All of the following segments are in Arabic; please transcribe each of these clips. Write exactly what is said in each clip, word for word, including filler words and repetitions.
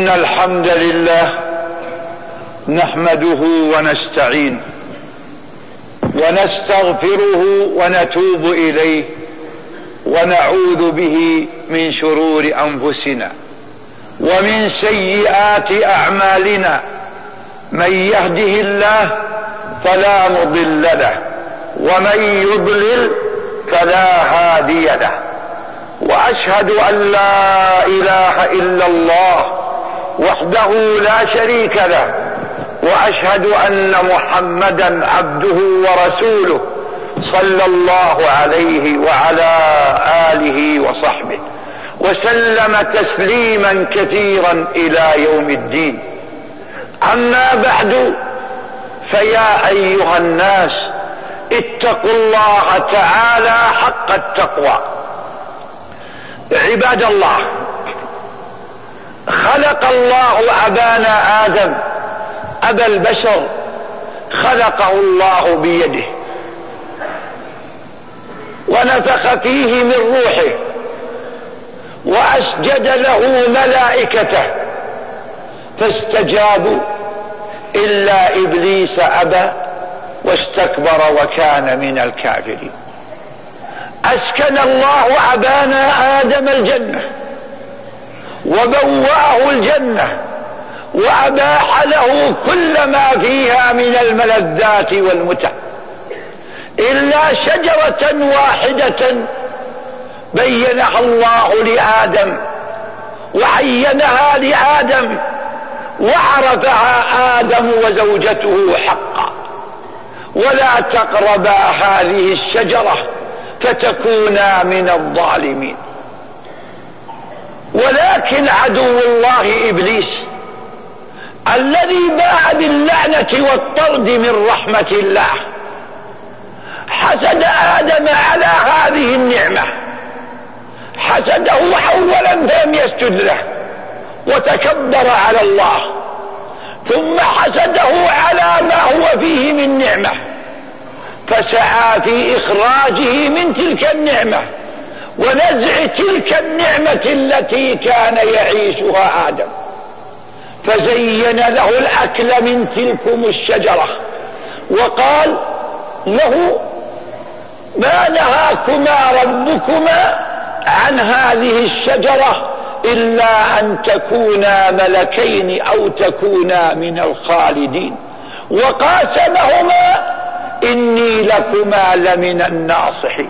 إن الحمد لله نحمده ونستعينه ونستغفره ونتوب إليه ونعوذ به من شرور أنفسنا ومن سيئات أعمالنا. من يهده الله فلا مضل له ومن يضلل فلا هادي له، وأشهد أن لا إله إلا الله وحده لا شريك له، وأشهد أن محمدا عبده ورسوله صلى الله عليه وعلى آله وصحبه وسلم تسليما كثيرا إلى يوم الدين. أما بعد، فيا أيها الناس اتقوا الله تعالى حق التقوى. عباد الله، خلق الله أبانا آدم أبا البشر، خلقه الله بيده ونفخ فيه من روحه وأسجد له ملائكته فاستجابوا إلا إبليس أبى واستكبر وكان من الكافرين. أسكن الله أبانا آدم الجنة وبوأه الجنة وأباح له كل ما فيها من الملذات والمتع، إلا شجرة واحدة بينها الله لآدم وعينها لآدم وعرفها آدم وزوجته حقا: ولا تقربا هذه الشجرة فتكونا من الظالمين. ولكن عدو الله إبليس الذي باع باللعنة والطرد من رحمة الله حسد آدم على هذه النعمة، حسده أولا فلم يسجد له وتكبر على الله، ثم حسده على ما هو فيه من نعمة فسعى في إخراجه من تلك النعمة ونزع تلك النعمة التي كان يعيشها آدم، فزين له الأكل من تلكم الشجرة وقال له: ما نهاكما ربكما عن هذه الشجرة إلا أن تكونا ملكين أو تكونا من الخالدين، وقاسمهما إني لكما لمن الناصحين.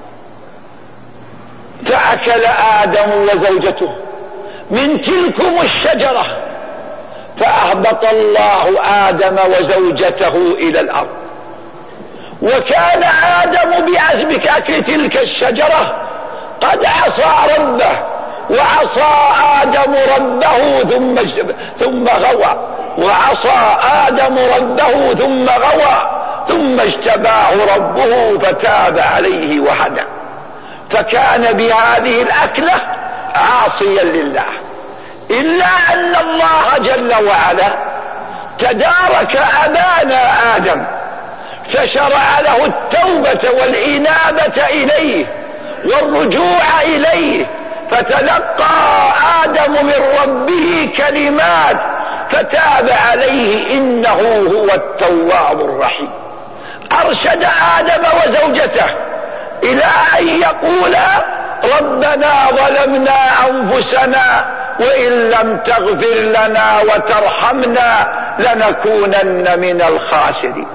فأكل آدم وزوجته من تلكم الشجرة فأهبط الله آدم وزوجته إلى الأرض. وكان آدم بأكل تلك الشجرة قد عصى ربه، وعصى آدم ربه ثم ثم غوى، وعصى آدم ربه ثم غوى، ثم اجتباه ربه فتاب عليه وهدى، فكان بهذه الأكلة عاصيا لله. إلا أن الله جل وعلا تدارك أبانا آدم فشرع له التوبة والإنابة إليه والرجوع إليه، فتلقى آدم من ربه كلمات فتاب عليه إنه هو التواب الرحيم. أرشد آدم وزوجته إلى أن يقولا: ربنا ظلمنا أنفسنا وإن لم تغفر لنا وترحمنا لنكونن من الخاسرين.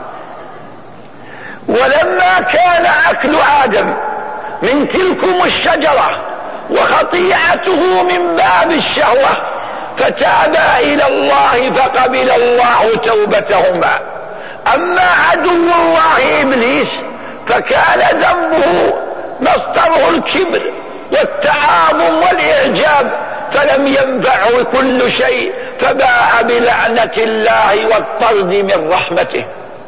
ولما كان أكل آدم من تلكم الشجرة وخطيئته من باب الشهوة فتابا إلى الله فقبل الله توبتهما. أما عدو الله إبليس فكان ذنبه مصدره الكبر والتعاظم والإعجاب، فلم ينفعه كل شيء فباء بلعنة الله والطرد من رحمته.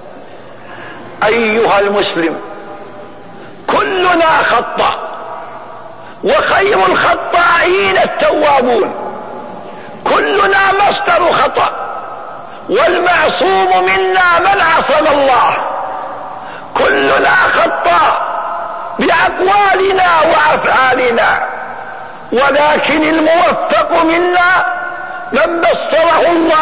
أيها المسلم، كلنا خطأ، وخير الخطائين التوابون. كلنا مصدر خطأ، والمعصوم منا من عصم الله. كلنا خطأ بأقوالنا وأفعالنا، ولكن الموفق منا من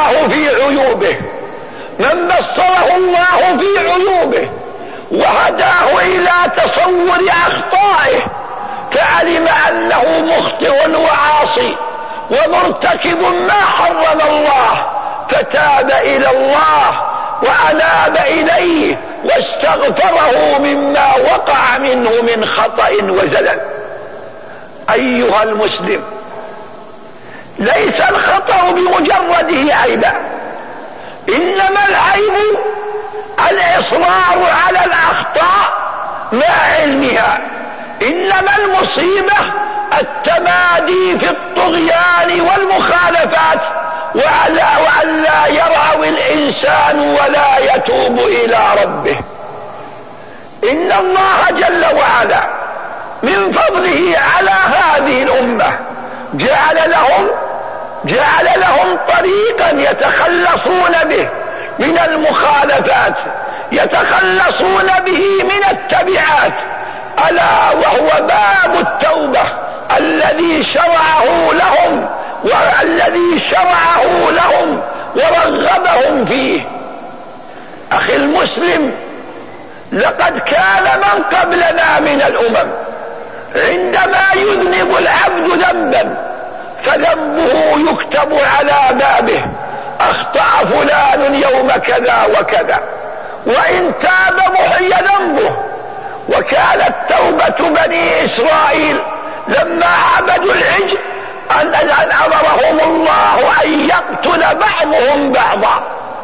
الله في عيوبه، من بصره الله في عيوبه وهداه إلى تصور أخطائه، فعلم أنه مخطئ وعاصي ومرتكب ما حرم الله، فتاب إلى الله وأناب إليه واستغفره مما وقع منه من خطأ وزلل. أيها المسلم، ليس الخطأ بمجرده عيبا، إنما العيب الإصرار على الأخطاء مع علمها، إنما المصيبة التمادي في الطغيان والمخالفات وأن لا يرعوي الإنسان ولا يتوب إلى ربه. إن الله جل وعلا من فضله على هذه الأمة جعل لهم جعل لهم طريقا يتخلصون به من المخالفات، يتخلصون به من التبعات، ألا وهو باب التوبة الذي شرعه لهم والذي شرعه لهم ورغبهم فيه. أخي المسلم، لقد كان من قبلنا من الأمم عندما يذنب العبد ذنبا فذنبه يكتب على بابه: أخطأ فلان يوم كذا وكذا، وإن تاب محي ذنبه. وكانت توبة بني إسرائيل لما عبدوا العجل أن أمرهم الله أن يقتل بعضهم بعضا،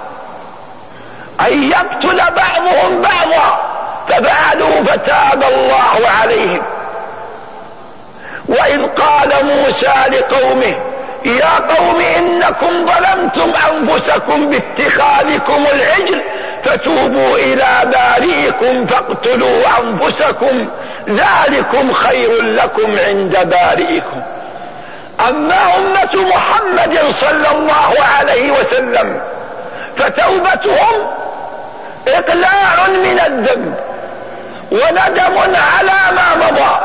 أن يقتل بعضهم بعضا، ففعلوا فتاب الله عليهم. وإذ قال موسى لقومه: يا قوم إنكم ظلمتم أنفسكم باتخاذكم العجل فتوبوا إلى بارئكم فاقتلوا أنفسكم ذلكم خير لكم عند بارئكم. أما أمة محمد صلى الله عليه وسلم فتوبتهم إقلاع من الذنب وندم على ما مضى،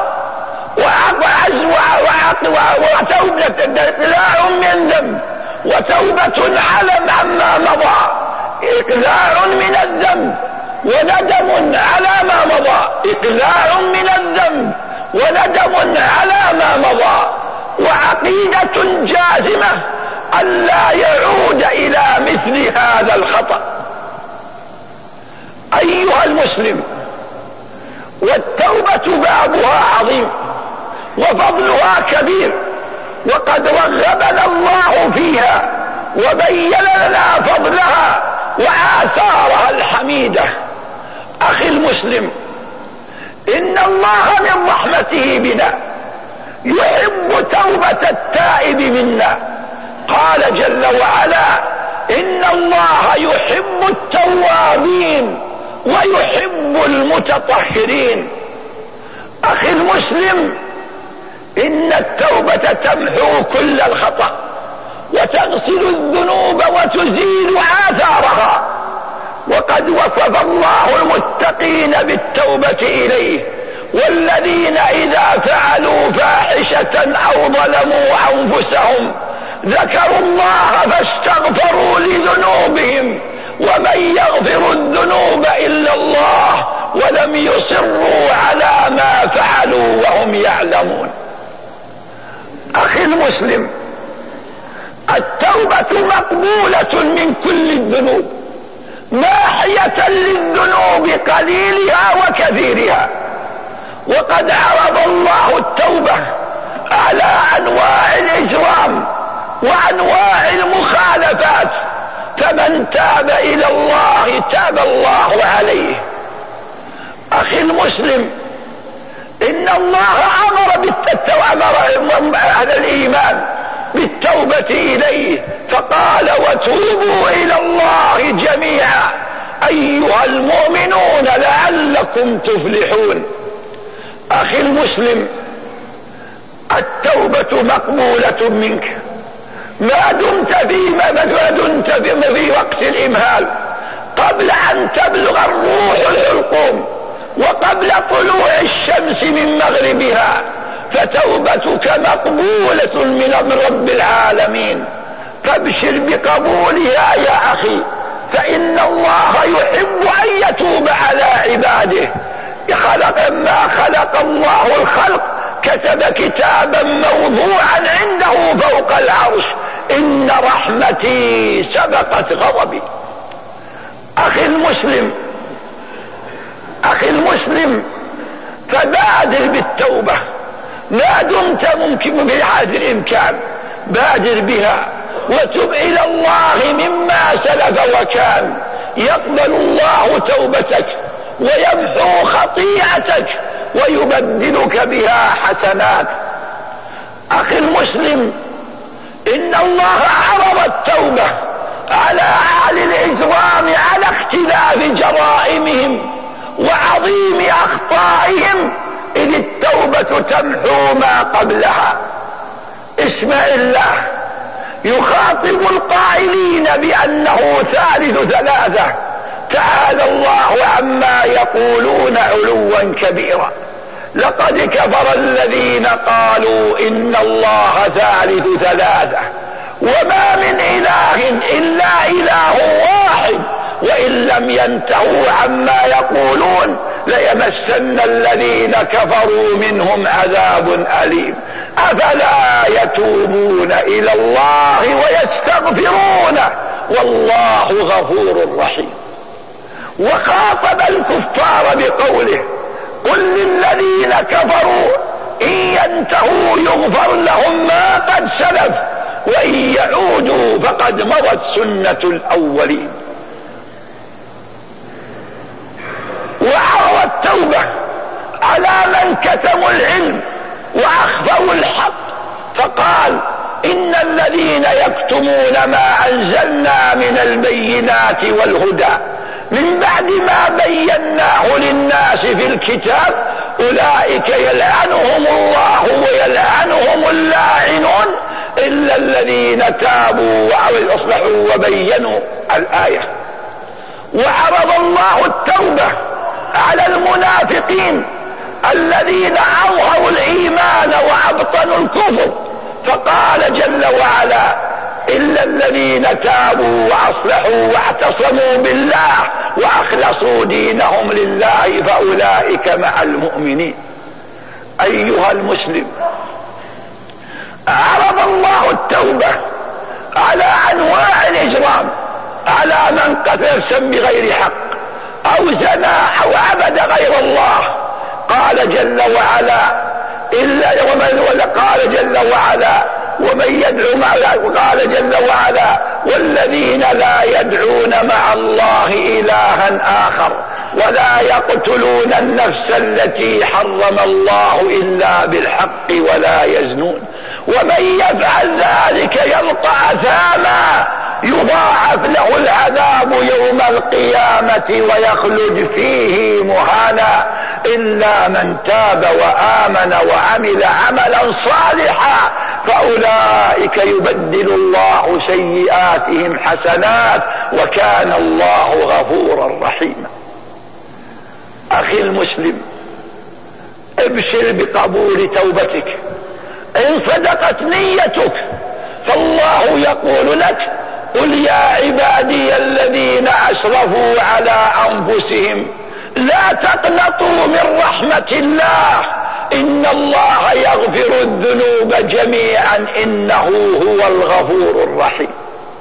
وتوبة إقلاع من ذنب وتوبة على عما مضى، إقلاع من الذنب وندم على ما مضى، إقلاع من الذنب وندم على ما مضى، وعقيدة جازمة ألا يعود إلى مثل هذا الخطأ. أيها المسلم، والتوبة بابها عظيم وفضلها كبير، وقد رغبنا الله فيها وبين لنا فضلها وآثارها الحميدة. أخي المسلم، إن الله من رحمته بنا يحب توبة التائب منا، قال جل وعلا: إن الله يحب التوابين ويحب المتطهرين. أخي المسلم، إن التوبة تمحو كل الخطأ وتغسل الذنوب وتزيل آثارها، وقد وصف الله المتقين بالتوبة إليه: والذين إذا فعلوا فاحشة أو ظلموا أنفسهم ذكروا الله فاستغفروا لذنوبهم ومن يغفر الذنوب إلا الله ولم يصروا على ما فعلوا وهم يعلمون. أخي المسلم، التوبة مقبولة من كل الذنوب، ماحية للذنوب قليلها وكثيرها، وقد عرض الله التوبة على أنواع الإجرام وأنواع المخالفات، فمن تاب إلى الله تاب الله عليه. أخي المسلم، إن الله أمر بالتوبة، أمر أهل الإيمان بالتوبة إليه، فقال: وتوبوا إلى الله جميعا أيها المؤمنون لعلكم تفلحون. أخي المسلم، التوبة مقبولة منك ما دمت في ما دمت في وقت الإمهال، قبل أن تبلغ الروح الحلقوم وقبل طلوع الشمس من مغربها، فتوبتك مقبولة من رب العالمين. فابشر بقبولها يا أخي، فإن الله يحب أن يتوب على عباده. خلق ما خلق الله الخلق كتب كتابا موضوعا عنده فوق العرش: إن رحمتي سبقت غضبي. أخي المسلم أخي المسلم فبادر بالتوبة ما دمت ممكن بهذا الإمكان، بادر بها وتب إلى الله مما سلف وكان. يقبل الله توبتك ويمحو خطيئتك ويبدلك بها حسنات. أخي المسلم، إن الله عرض التوبة على أهل الإجرام على اختلاف جرائمهم وعظيم أخطائهم، إذ التوبة تمحو ما قبلها. اسمع الله يخاطب القائلين بأنه ثالث ثلاثة: تعالى الله عما يقولون علوا كبيرا، لقد كفر الذين قالوا إن الله ثالث ثلاثة وما من إله إلا إله واحد، وإن لم ينتهوا عما يقولون ليمسن الذين كفروا منهم عذاب أليم. أفلا يتوبون إلى الله ويستغفرونه والله غفور رحيم. وخاطب الكفار بقوله: قل للذين كفروا إن ينتهوا يغفر لهم ما قد سلف وإن يعودوا فقد مضت سنة الأولين. وعرض التوبة على من كتموا العلم وأخفوا الحق، فقال: إن الذين يكتمون ما أنزلنا من البينات والهدى من بعد ما بيناه للناس في الكتاب أولئك يلعنهم الله ويلعنهم اللاعنون إلا الذين تابوا وأصلحوا وبينوا الآية. وعرض الله التوبة على المنافقين الذين أظهروا الإيمان وأبطنوا الكفر، فقال جل وعلا: إلا الذين تابوا وأصلحوا واعتصموا بالله وأخلصوا دينهم لله فأولئك مع المؤمنين. أيها المسلم، عرض الله التوبة على أنواع الإجرام، على من قتل نفسا بغير حق أو زنى أو عبد غير الله. قال جل وعلا: إلا ومن قال جل وعلا: ومن يدعو مع الله، قال جل وعلا: والذين لا يدعون مع الله إلها آخر ولا يقتلون النفس التي حرم الله إلا بالحق ولا يزنون ومن يفعل ذلك يلقى أثاما يضاعف له العذاب يوم القيامة ويخلد فيه مهانا إلا من تاب وآمن وعمل عملا صالحا فأولئك يبدل الله سيئاتهم حسنات وكان الله غفورا رحيما. أخي المسلم، ابشر بقبول توبتك إن صدقت نيتك، فالله يقول لك: قل يا عبادي الذين أسرفوا على أنفسهم لا تقنطوا من رحمة الله إن الله يغفر الذنوب جميعا إنه هو الغفور الرحيم.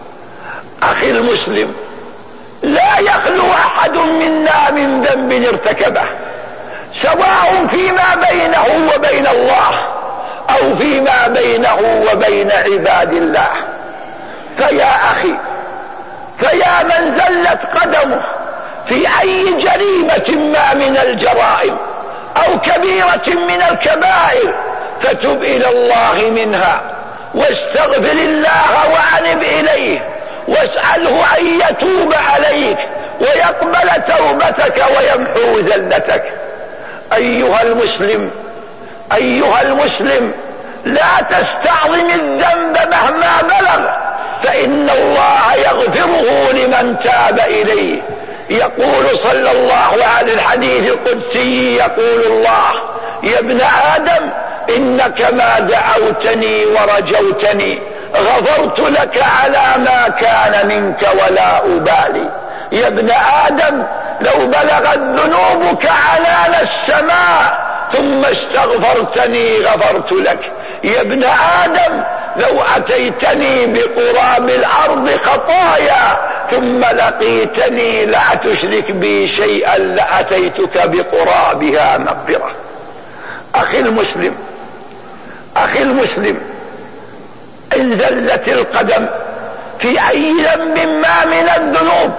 أخي المسلم، لا يخلو أحد منا من ذنب ارتكبه، سواء فيما بينه وبين الله أو فيما بينه وبين عباد الله. فيا أخي، فيا من زلت قدمه في أي جريمة ما من الجرائم أو كبيرة من الكبائر، فتب إلى الله منها واستغفر الله وأنب إليه واسأله أن يتوب عليك ويقبل توبتك ويمحو ذلتك. أيها المسلم أيها المسلم لا تستعظم الذنب مهما بلغ، فإن الله يغفره لمن تاب إليه. يقول صلى الله عليه الحديث القدسي، يقول الله: يا ابن آدم إنك ما دعوتني ورجوتني غفرت لك على ما كان منك ولا أبالي. يا ابن آدم لو بلغت ذنوبك عنان السماء ثم استغفرتني غفرت لك. يا ابن آدم لو أتيتني بقراب الأرض خطايا ثم لقيتني لا تشرك بي شيئا لأتيتك بقرابها مغفرة. أخي المسلم أخي المسلم إن زلت القدم في أي ذنب ما من الذنوب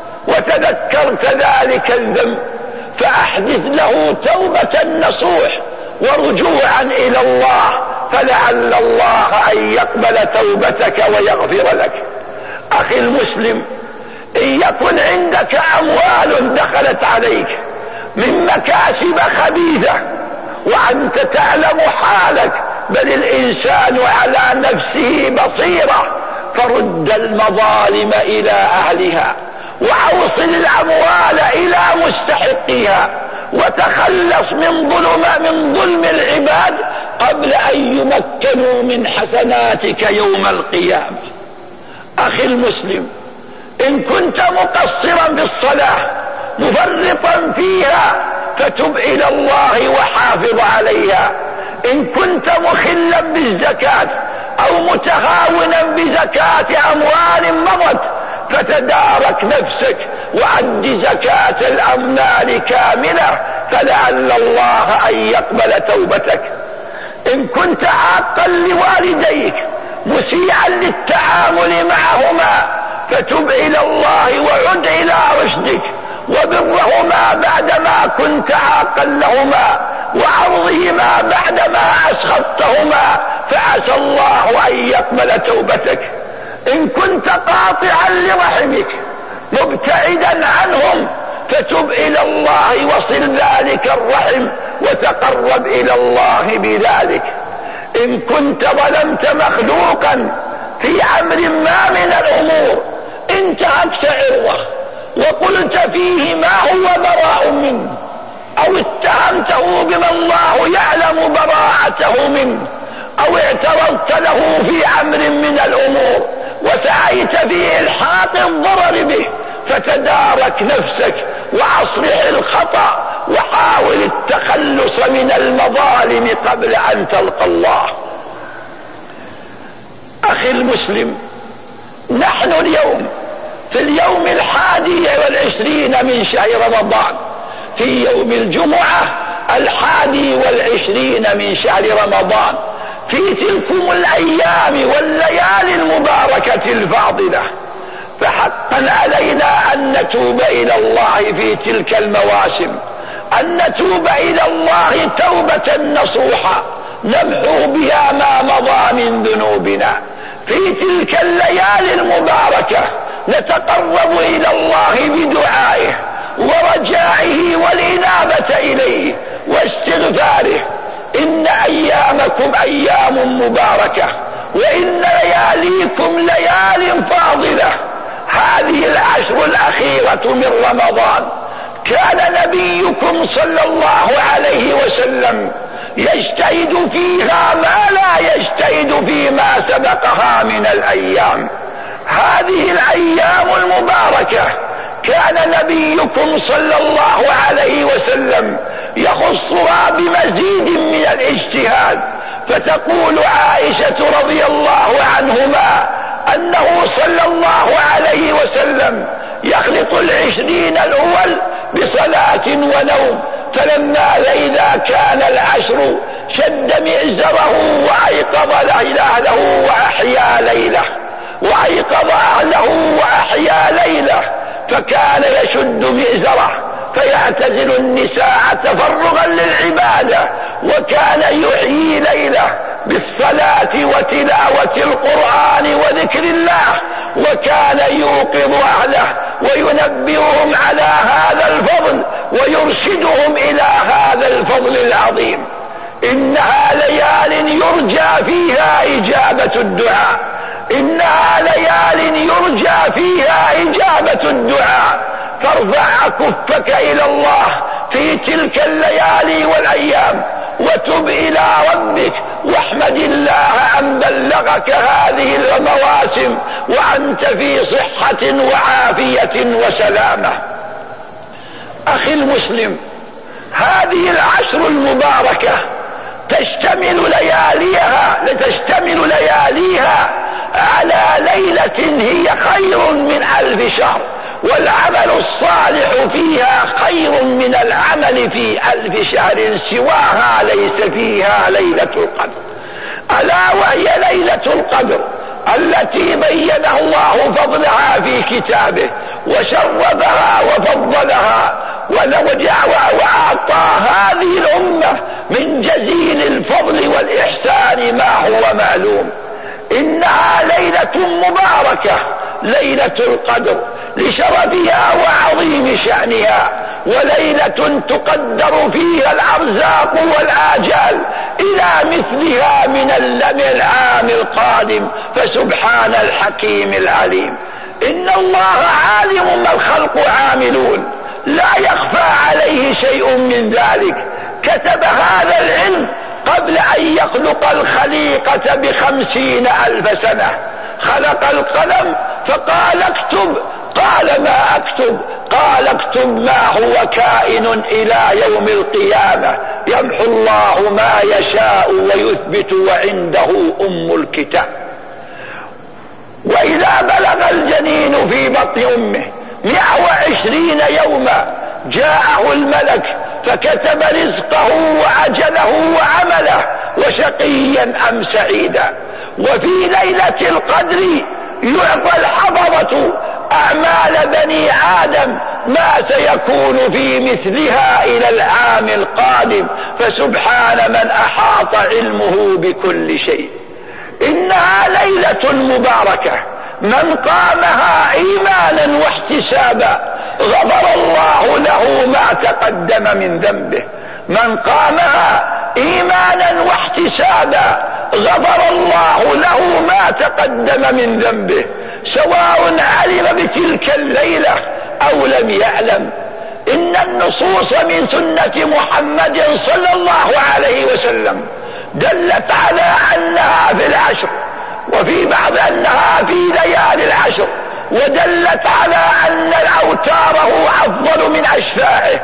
وتذكرت ذلك الذنب فأحدث له توبة نصوح ورجوعا إلى الله، فلعل الله أن يقبل توبتك ويغفر لك. أخي المسلم إن يكن عندك أموال دخلت عليك من مكاسب خبيثة وأنت تعلم حالك، بل الإنسان على نفسه بصيرة، فرد المظالم إلى أهلها وأوصل الأموال إلى مستحقيها وتخلص من ظلم من ظلم العباد قبل أن يمكنوا من حسناتك يوم القيامة. أخي المسلم إن كنت مقصرا بالصلاة مفرطا فيها فتب إلى الله وحافظ عليها. إن كنت مخلا بالزكاة أو متهاونا بزكاة أموال مضت فتدارك نفسك وأد زكاة الأموال كاملة، فلعل الله أن يقبل توبتك. إن كنت عاقا لوالديك مسيئا للتعامل معهما فتب إلى الله وعد إلى رشدك وبرهما بعدما كنت عاقا لهما وعرضهما بعدما أسخطتهما، فعسى الله أن يقبل توبتك. إن كنت قاطعا لرحمك مبتعدا عنهم فتب إلى الله وصل ذلك الرحم وتقرب إلى الله بذلك. إن كنت ظلمت مخلوقا في أمر ما من الأمور انتهكت عرضه وقلت فيه ما هو براء منه أو اتهمته بما الله يعلم براءته منه أو اعترضت له في أمر من الأمور وسعيت في إلحاق الضرر به، فتدارك نفسك وأصلح الخطأ وحاول التخلص من المظالم قبل أن تلقى الله. أخي المسلم نحن اليوم في اليوم الحادي والعشرين من شهر رمضان، في يوم الجمعة الحادي والعشرين من شهر رمضان، في تلكم الأيام والليالي المباركة الفاضلة، فحقا علينا أن نتوب إلى الله في تلك المواسم، أن نتوب إلى الله توبة نصوحة نمحو بها ما مضى من ذنوبنا. في تلك الليالي المباركة نتقرب إلى الله بدعائه ورجائه والإنابة إليه واستغفاره. إن أيامكم أيام مباركة وإن لياليكم ليال فاضلة. هذه العشر الأخيرة من رمضان كان نبيكم صلى الله عليه وسلم يجتهد فيها ما لا يجتهد فيما سبقها من الأيام. هذه الأيام المباركة كان نبيكم صلى الله عليه وسلم يخصها بمزيد من الاجتهاد، فتقول عائشة رضي الله عنهما أنه صلى الله عليه وسلم يخلط العشرين الأول بصلاة ونوم، فلما إذا كان العشر شد مئزره وأيقظ أهله وأحيا ليله وأيقظ أهله وأحيا ليله، فكان يشد مئزره فيعتزل النساء تفرغا للعبادة، وكان يحيي ليله بالصلاة وتلاوة القرآن وذكر الله، وكان يوقظ أهله وينبههم على هذا الفضل ويرشدهم إلى هذا الفضل العظيم. إنها ليال يرجى فيها إجابة الدعاء، إنها ليال يرجى فيها إجابة الدعاء، فارفع كفك إلى الله في تلك الليالي والأيام وتب إلى ربك واحمد الله أن بلغك هذه المواسم وأنت في صحة وعافية وسلامة. أخي المسلم، هذه العشر المباركة تشتمل لياليها لتشتمل لياليها على ليلة هي خير من ألف شهر، والعمل الصالح فيها خير من العمل في ألف شهر سواها ليس فيها ليلة القدر. ألا وهي ليلة القدر التي بين الله فضلها في كتابه وشرفها وفضلها وأعطى هذه الأمة من جزيل الفضل والإحسان ما هو معلوم. إنها ليلة مباركة، ليلة القدر، لشرفها وعظيم شأنها، وليلة تقدر فيها الأرزاق والآجال إلى مثلها من العام القادم، فسبحان الحكيم العليم. إن الله عالم ما الخلق عاملون، لا يخفى عليه شيء من ذلك. كتب هذا العلم قبل أن يخلق الخليقة بخمسين ألف سنة. خلق القلم فقال اكتب، قال ما اكتب؟ قال اكتب ما هو كائن إلى يوم القيامة، يمحو الله ما يشاء ويثبت وعنده أم الكتاب. وإذا بلغ الجنين في بطن أمه مئة وعشرين يوما جاءه الملك فكتب رزقه وأجله وعمله وشقيا أم سعيدا. وفي ليلة القدر يعطى الحفظة أعمال بني آدم ما سيكون في مثلها إلى العام القادم، فسبحان من أحاط علمه بكل شيء. إنها ليلة مباركة، من قامها إيمانا واحتسابا غفر الله له ما تقدم من ذنبه. من قامها إيمانا واحتسابا غفر الله له ما تقدم من ذنبه، سواء علم بتلك الليلة أو لم يعلم. إن النصوص من سنة محمد صلى الله عليه وسلم دلت على أنها في العشر، وفي بعض أنها في ليالي العشر، ودلت على أن الأوتار هو أفضل من أشفاعه،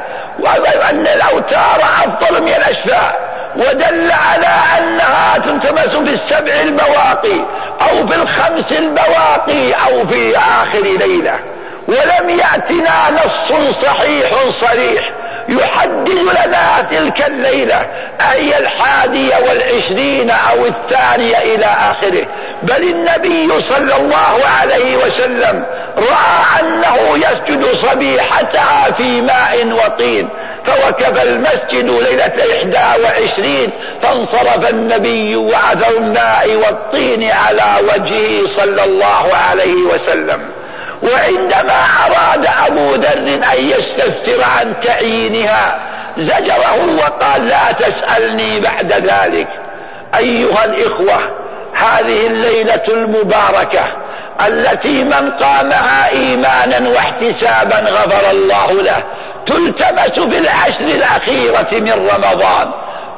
وأن الأوتار أفضل من الأشفاع، ودل على أنها تلتمس في السبع البواقي أو في الخمس البواقي أو في آخر ليلة. ولم يأتنا نص صحيح صريح يحدد لنا تلك الليلة أي الحادية والعشرين أو الثانية إلى آخره، بل النبي صلى الله عليه وسلم رأى أنه يسجد صبيحتها في ماء وطين، فوكب المسجد ليلة إحدى وعشرين، فانصرف النبي وعثر الماء والطين على وجهه صلى الله عليه وسلم. وعندما أراد أبو ذر أن يستفسر عن تعيينها زجره وقال لا تسألني بعد ذلك. أيها الإخوة، هذه الليلة المباركة التي من قامها إيمانا واحتسابا غفر الله له تلتمس في العشر الأخيرة من رمضان،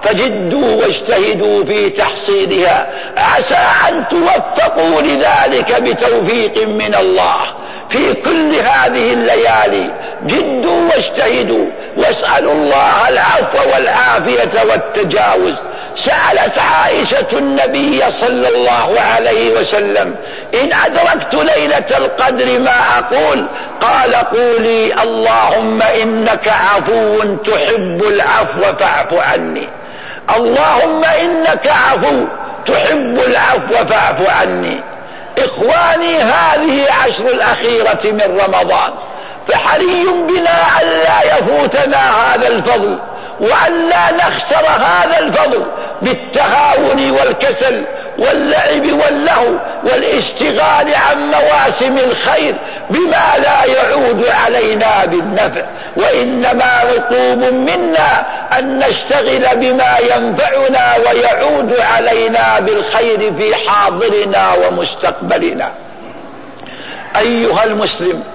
فجدوا واجتهدوا في تحصيلها، عسى أن توفقوا لذلك بتوفيق من الله في كل هذه الليالي. جدوا واجتهدوا واسألوا الله العفو والعافية والتجاوز. سألت عائشة النبي صلى الله عليه وسلم إن أدركت ليلة القدر ما أقول؟ قال قولي اللهم إنك عفو تحب العفو فاعف عني. اللهم إنك عفو تحب العفو فاعف عني. إخواني، هذه عشر الأخيرة من رمضان، فحري بنا أن لا يفوتنا هذا الفضل، وأن لا نخسر هذا الفضل بالتهاون والكسل واللعب واللهو والاشتغال عن مواسم الخير بما لا يعود علينا بالنفع، وإنما مطلوب منا أن نشتغل بما ينفعنا ويعود علينا بالخير في حاضرنا ومستقبلنا. أيها المسلم،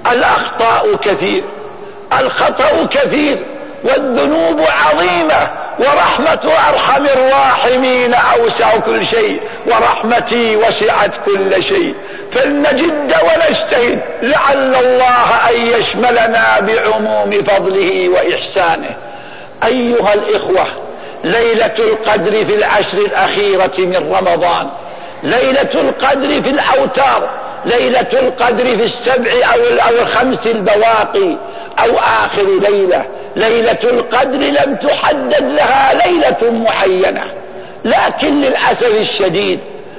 الأخطاء كثير، الخطأ كثير، والذنوب عظيمة، ورحمة أرحم الراحمين أوسع كل شيء، ورحمتي وسعت كل شيء، فلنجد ونجتهد لعل الله أن يشملنا بعموم فضله وإحسانه. أيها الإخوة، ليلة القدر في العشر الأخيرة من رمضان، ليلة القدر في الأوتار، ليلة القدر في السبع أو الخمس البواقي أو آخر ليلة. ليلة القدر لم تحدد لها ليلة معينة، لكن للأسف الشديد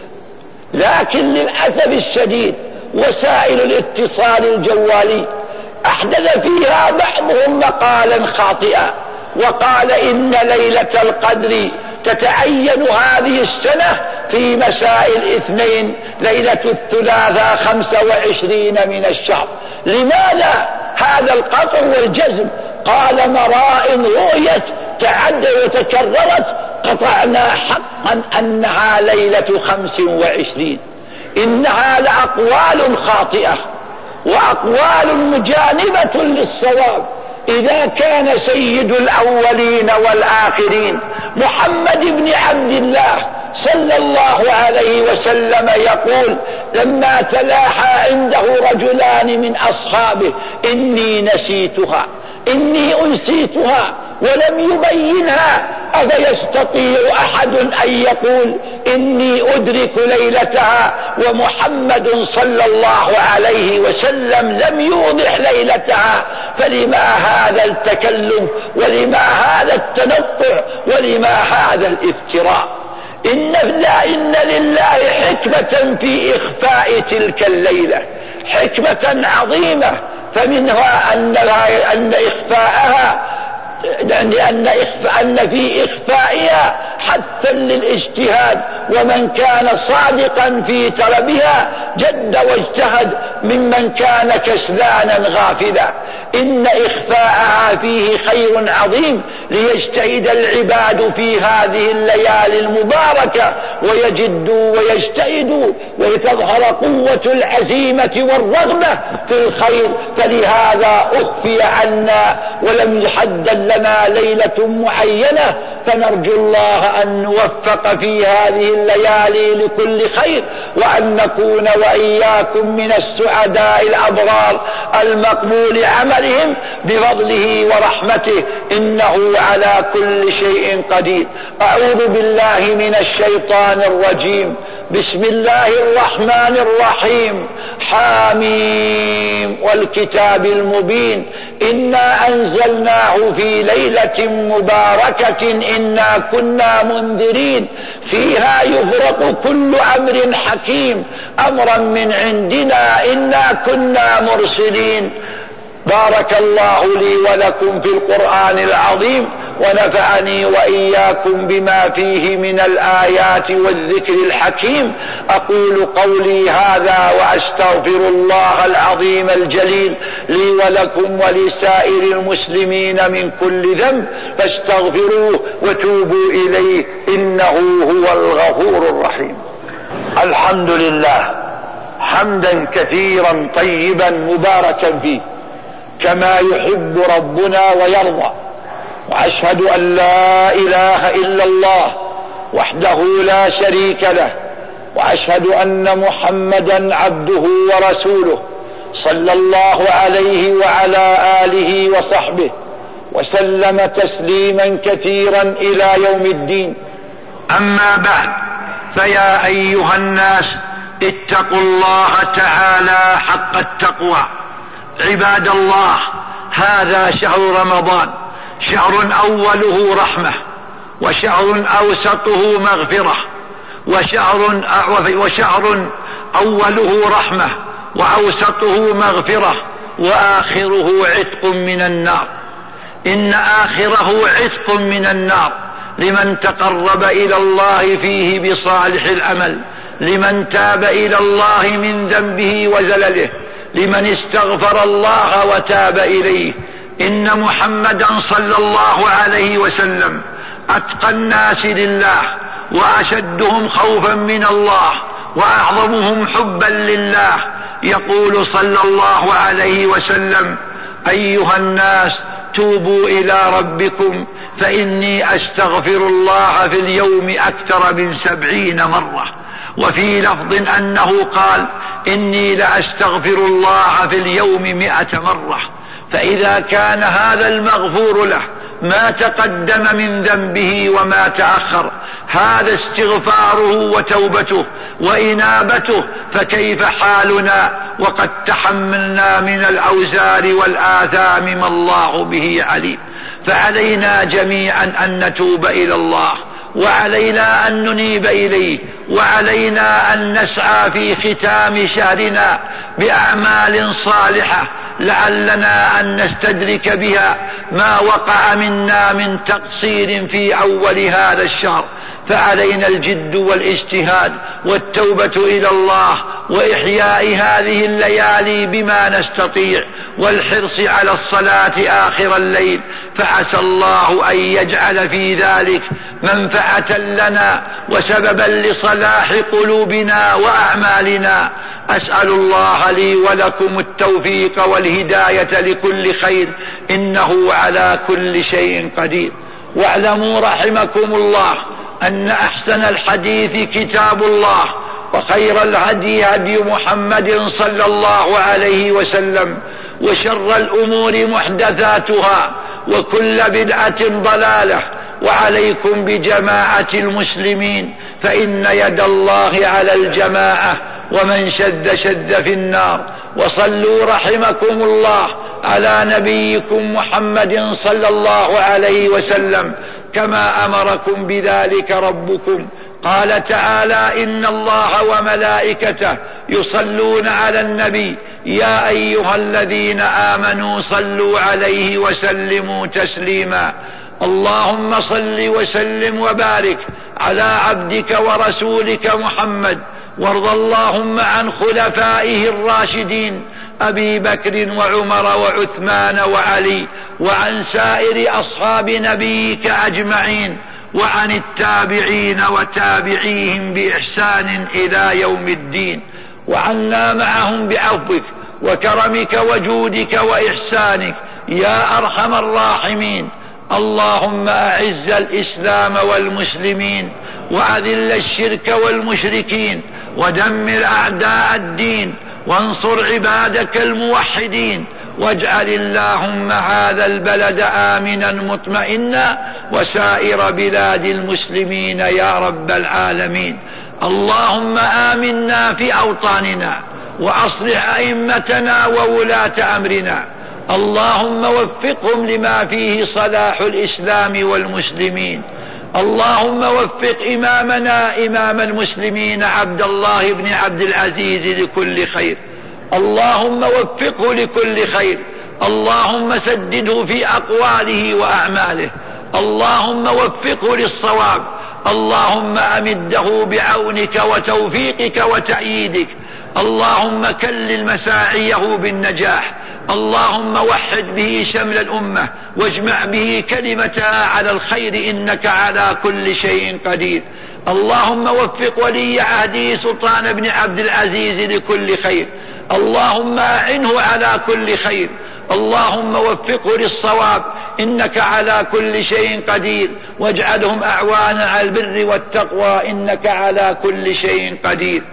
لكن للأسف الشديد وسائل الاتصال الجوالي أحدث فيها بعضهم مقالا خاطئا، وقال إن ليلة القدر تتعين هذه السنة في مساء الاثنين، ليلة الثلاثاء خمسة وعشرين من الشهر. لماذا هذا القطع والجزم؟ قال مراء رؤيت تعدد وتكررت قطعنا حقا أنها ليلة خمس وعشرين. إنها لأقوال خاطئة وأقوال مجانبة للصواب. إذا كان سيد الأولين والآخرين محمد بن عبد الله صلى الله عليه وسلم يقول لما تلاحى عنده رجلان من أصحابه إني نسيتها إني أنسيتها ولم يبينها، أفيستطيع أحد أن يقول إني أدرك ليلتها ومحمد صلى الله عليه وسلم لم يوضح ليلتها؟ فلما هذا التكلم ولما هذا التنطع ولما هذا الافتراء؟ إن, لا إن لله حكمة في إخفاء تلك الليلة، حكمة عظيمة، فمنها أن, أن إخفاءها لأن أن في إخفائها حتى للاجتهاد، ومن كان صادقا في طلبها جد واجتهد ممن كان كسلانا غافلا. إن إخفاءها فيه خير عظيم ليجتهد العباد في هذه الليالي المباركة ويجدوا ويجتهدوا ويتظهر قوة العزيمة والرغبة في الخير، فلهذا أخفي عنا ولم يحدد لنا ليلة معينة، فنرجو الله أن نوفق في هذه الليالي لكل خير، وأن نكون وإياكم من السعداء الأبرار المقبول عملهم بفضله ورحمته، إنه على كل شيء قدير. أعوذ بالله من الشيطان الرجيم. بسم الله الرحمن الرحيم. حاميم والكتاب المبين إنا أنزلناه في ليلة مباركة إنا كنا منذرين فيها يفرق كل أمر حكيم أمرا من عندنا إنا كنا مرسلين. بارك الله لي ولكم في القرآن العظيم، ونفعني وإياكم بما فيه من الآيات والذكر الحكيم. أقول قولي هذا وأستغفر الله العظيم الجليل لي ولكم ولسائر المسلمين من كل ذنب، فاستغفروه وتوبوا إليه إنه هو الغفور الرحيم. الحمد لله حمدا كثيرا طيبا مباركا فيه كما يحب ربنا ويرضى، وأشهد أن لا إله إلا الله وحده لا شريك له، وأشهد أن محمدا عبده ورسوله صلى الله عليه وعلى آله وصحبه وسلم تسليما كثيرا إلى يوم الدين. أما بعد، فيا أيها الناس اتقوا الله تعالى حق التقوى. عباد الله، هذا شهر رمضان، شهر أوله رحمة، وشهر أوسطه مغفرة، وشهر, وشهر أوله رحمة وأوسطه مغفرة وآخره عتق من النار. إن آخره عتق من النار لمن تقرب إلى الله فيه بصالح العمل، لمن تاب إلى الله من ذنبه وزلله، لمن استغفر الله وتاب إليه. إن محمدا صلى الله عليه وسلم أتقى الناس لله وأشدهم خوفا من الله وأعظمهم حبا لله. يقول صلى الله عليه وسلم: أيها الناس توبوا إلى ربكم فإني أستغفر الله في اليوم أكثر من سبعين مرة. وفي لفظ أنه قال إني لأستغفر الله في اليوم مئة مرة. فإذا كان هذا المغفور له ما تقدم من ذنبه وما تأخر هذا استغفاره وتوبته وإنابته، فكيف حالنا وقد تحملنا من الأوزار والآثام ما الله به عليم. فعلينا جميعا أن نتوب إلى الله، وعلينا أن ننيب إليه، وعلينا أن نسعى في ختام شهرنا بأعمال صالحة لعلنا أن نستدرك بها ما وقع منا من تقصير في أول هذا الشهر. فعلينا الجد والاجتهاد والتوبة إلى الله وإحياء هذه الليالي بما نستطيع، والحرص على الصلاة آخر الليل، فعسى الله أن يجعل في ذلك منفعة لنا وسببا لصلاح قلوبنا وأعمالنا. أسأل الله لي ولكم التوفيق والهداية لكل خير، إنه على كل شيء قدير. واعلموا رحمكم الله أن أحسن الحديث كتاب الله، وخير الهدي هدي محمد صلى الله عليه وسلم، وشر الأمور محدثاتها، وكل بدعة ضلالة. وعليكم بجماعة المسلمين، فإن يد الله على الجماعة، ومن شد شد في النار. وصلوا رحمكم الله على نبيكم محمد صلى الله عليه وسلم كما أمركم بذلك ربكم. قال تعالى: إن الله وملائكته يصلون على النبي يا أيها الذين آمنوا صلوا عليه وسلموا تسليما. اللهم صل وسلم وبارك على عبدك ورسولك محمد، وارض اللهم عن خلفائه الراشدين أبي بكر وعمر وعثمان وعلي، وعن سائر أصحاب نبيك أجمعين، وعن التابعين وتابعيهم بإحسان إلى يوم الدين، وعنا معهم بعفوك وكرمك وجودك وإحسانك يا أرحم الراحمين. اللهم أعز الإسلام والمسلمين، وأذل الشرك والمشركين، ودمر أعداء الدين، وانصر عبادك الموحدين، واجعل اللهم هذا البلد آمنا مطمئنا، وسائر بلاد المسلمين يا رب العالمين. اللهم آمنا في أوطاننا، وأصلح أئمتنا وولاة أمرنا. اللهم وفقهم لما فيه صلاح الإسلام والمسلمين. اللهم وفق إمامنا إمام المسلمين عبد الله بن عبد العزيز لكل خير. اللهم وفقه لكل خير. اللهم سدده في أقواله وأعماله. اللهم وفقه للصواب. اللهم أمده بعونك وتوفيقك وتأييدك. اللهم كلل مساعيه بالنجاح. اللهم وحد به شمل الأمة، واجمع به كلمتها على الخير، إنك على كل شيء قدير. اللهم وفق ولي عهده سلطان بن عبد العزيز لكل خير. اللهم أعنه على كل خير. اللهم وفقه للصواب، إنك على كل شيء قدير. واجعلهم أعوانا على البر والتقوى، إنك على كل شيء قدير.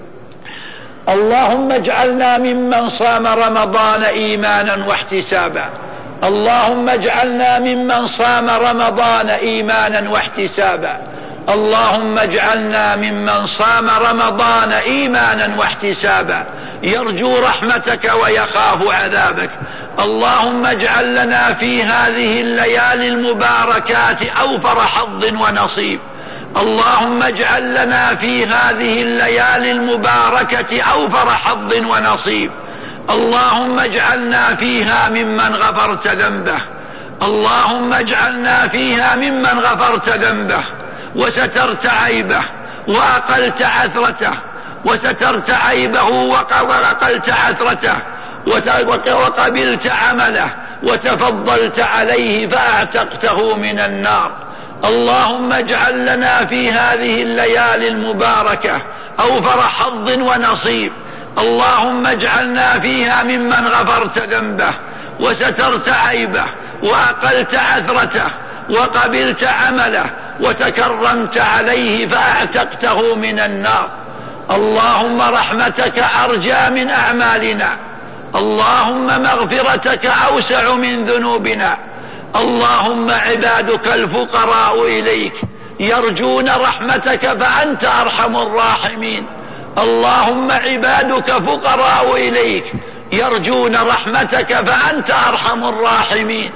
اللهم اجعلنا ممن صام رمضان إيمانا واحتسابا. اللهم اجعلنا ممن صام رمضان إيمانا واحتسابا. اللهم اجعلنا ممن صام رمضان إيمانا واحتسابا، يرجو رحمتك ويخاف عذابك. اللهم اجعل لنا في هذه الليالي المباركات أوفر حظ ونصيب. اللهم اجعل لنا في هذه الليالي المباركة أوفر حظ ونصيب. اللهم اجعلنا فيها ممن غفرت ذنبه. اللهم اجعلنا فيها ممن غفرت ذنبه، وسترت عيبه، وأقلت عثرته، وسترت عيبه وأقلت عثرته، وقبلت عمله، وتفضلت عليه فأعتقته من النار. اللهم اجعل لنا في هذه الليالي المباركة أوفر حظ ونصيب. اللهم اجعلنا فيها ممن غفرت ذنبه، وسترت عيبه، وأقلت عثرته، وقبلت عمله وتكرمت عليه فأعتقته من النار. اللهم رحمتك أرجى من أعمالنا، اللهم مغفرتك أوسع من ذنوبنا. اللهم عبادك الفقراء إليك يرجون رحمتك فأنت أرحم الراحمين. اللهم عبادك فقراء إليك يرجون رحمتك فأنت أرحم الراحمين.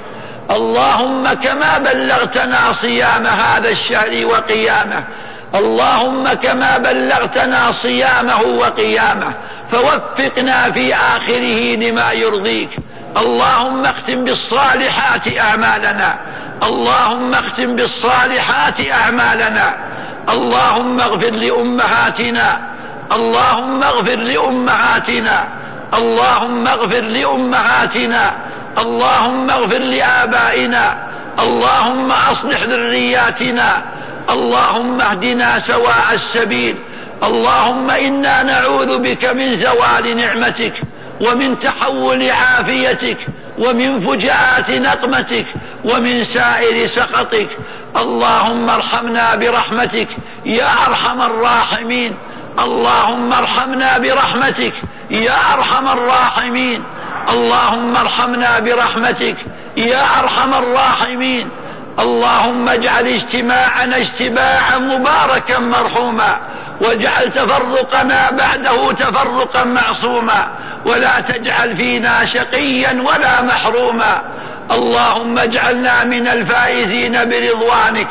اللهم كما بلغتنا صيام هذا الشهر وقيامه، اللهم كما بلغتنا صيامه وقيامه فوفقنا في آخره لما يرضيك. اللهم اختم بالصالحات أعمالنا، اللهم اختم بالصالحات أعمالنا. اللهم اغفر لأمهاتنا، اللهم اغفر لأمهاتنا، اللهم اغفر لأمهاتنا، اللهم اغفر لآبائنا، اللهم أصلح ذرياتنا، اللهم اهدنا سواء السبيل. اللهم إنا نعوذ بك من زوال نعمتك ومن تحول عافيتك ومن فجاءات نقمتك ومن سائر سخطك. اللهم ارحمنا برحمتك يا أرحم الراحمين، اللهم ارحمنا برحمتك يا أرحم الراحمين، اللهم ارحمنا برحمتك يا أرحم الراحمين. اللهم اجعل اجتماعنا اجتماعا مباركا مرحوما، واجعل تفرقنا بعده تفرقا معصوما، ولا تجعل فينا شقيا ولا محروما. اللهم اجعلنا من الفائزين برضوانك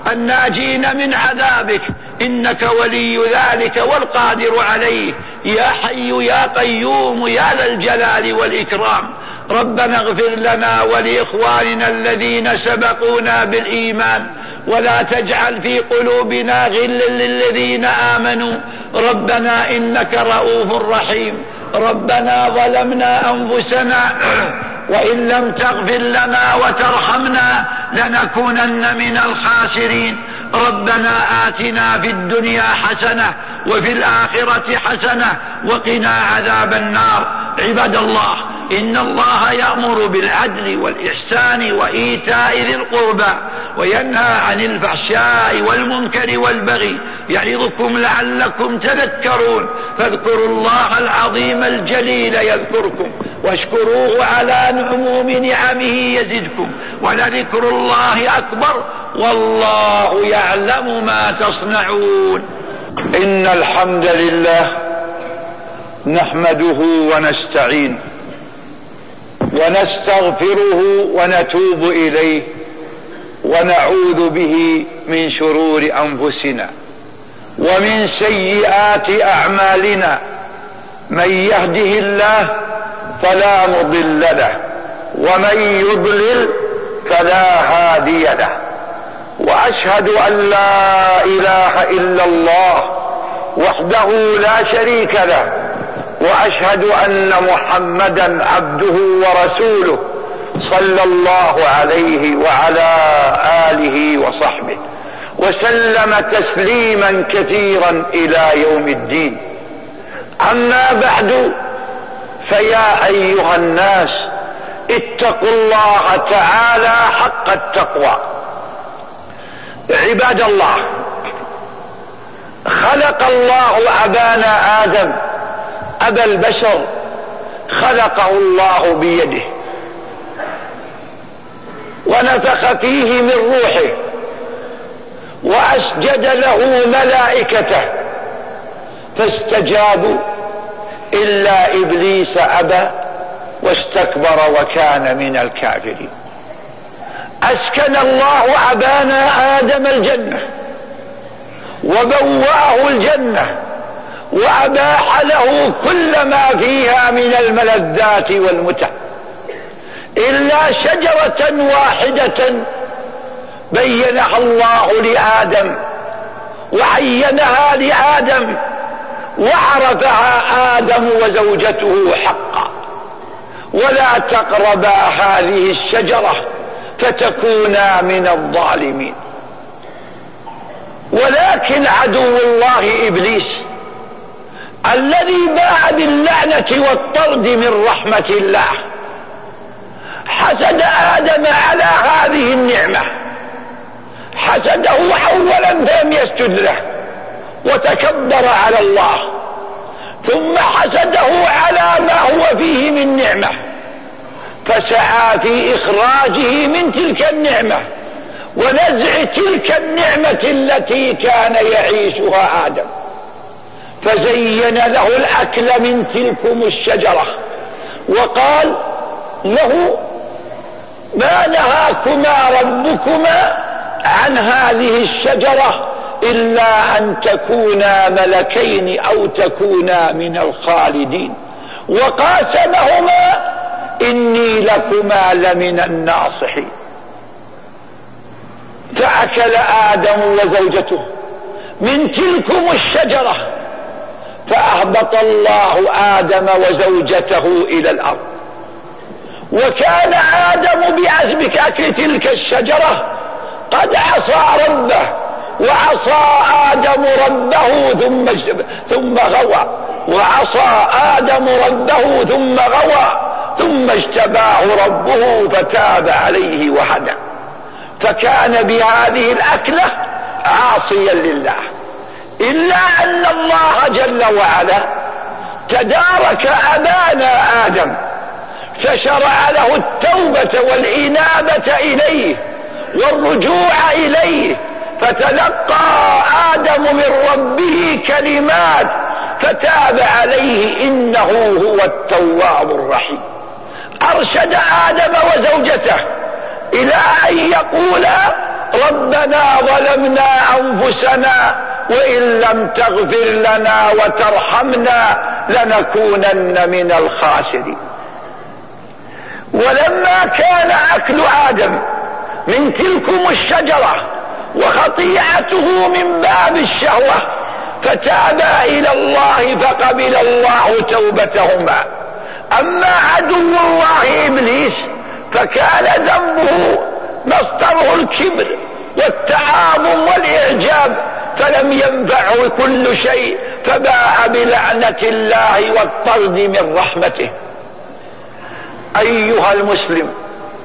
الناجين من عذابك، إنك ولي ذلك والقادر عليه. يا حي يا قيوم يا ذا الجلال والإكرام. ربنا اغفر لنا ولإخواننا الذين سبقونا بالإيمان، ولا تجعل في قلوبنا غلا للذين آمنوا. ربنا إنك رؤوف رحيم. ربنا ظلمنا أنفسنا وإن لم تغفر لنا وترحمنا لنكونن من الخاسرين. ربنا آتنا في الدنيا حسنة وفي الآخرة حسنة وقنا عذاب النار. عباد الله، إن الله يأمر بالعدل والإحسان وإيتاء ذي القربى وينهى عن الفحشاء والمنكر والبغي يعظكم لعلكم تذكرون. فاذكروا الله العظيم الجليل يذكركم، واشكروه على عموم نعمه يزدكم، ولذكر الله أكبر والله يعلم ما تصنعون. إن الحمد لله نحمده ونستعينه ونستغفره ونتوب إليه ونعوذ به من شرور أنفسنا ومن سيئات أعمالنا. من يهده الله فلا مضل له ومن يضلل فلا هادي له. وأشهد أن لا إله إلا الله وحده لا شريك له، وأشهد أن محمدا عبده ورسوله صلى الله عليه وعلى آله وصحبه وسلم تسليما كثيرا إلى يوم الدين. أما بعد، فيا أيها الناس اتقوا الله تعالى حق التقوى. عباد الله، خلق الله أبانا آدم أبا البشر، خلقه الله بيده ونفخ فيه من روحه وأسجد له ملائكته فاستجابوا إلا إبليس أبى واستكبر وكان من الكافرين. أسكن الله أبانا آدم الجنة وبوأه الجنة وأباح له كل ما فيها من الملذات والمتع، إلا شجرة واحدة بينها الله لآدم وعينها لآدم وعرفها آدم وزوجته حقا: ولا تقربا هذه الشجرة فتكونا من الظالمين. ولكن عدو الله إبليس الذي باع باللعنة والطرد من رحمة الله حسد آدم على هذه النعمة حسده أولا فلم يسجد له وتكبر على الله، ثم حسده على ما هو فيه من نعمة فسعى في إخراجه من تلك النعمة ونزع تلك النعمة التي كان يعيشها آدم، فزين له الأكل من تلكم الشجرة وقال له ما نهاكما ربكما عن هذه الشجرة إلا أن تكونا ملكين أو تكونا من الخالدين، وقاسمهما إني لكما لمن الناصحين. فأكل آدم وزوجته من تلكم الشجرة فأهبط الله آدم وزوجته إلى الأرض، وكان آدم بأكل تلك الشجرة قد عصى ربه وعصى آدم ربه ثم ثم غوى وعصى آدم ربه ثم غوى ثم اجتباه ربه فتاب عليه وهدى، فكان بهذه الأكلة عاصيا لله، إلا أن الله جل وعلا تدارك أبانا آدم فشرع له التوبة والإنابة إليه والرجوع إليه، فتلقى آدم من ربه كلمات فتاب عليه إنه هو التواب الرحيم. أرشد آدم وزوجته إلى أن يقولا ربنا ظلمنا أنفسنا وإن لم تغفر لنا وترحمنا لنكونن من الخاسرين. ولما كان أكل آدم من تلكم الشجرة وخطيئته من باب الشهوة فتابا إلى الله فقبل الله توبتهما. أما عدو الله إبليس فكان ذنبه مصدره الكبر والتعاظم والإعجاب فلم ينفعه كل شيء فباء بلعنة الله والطرد من رحمته. أيها المسلم،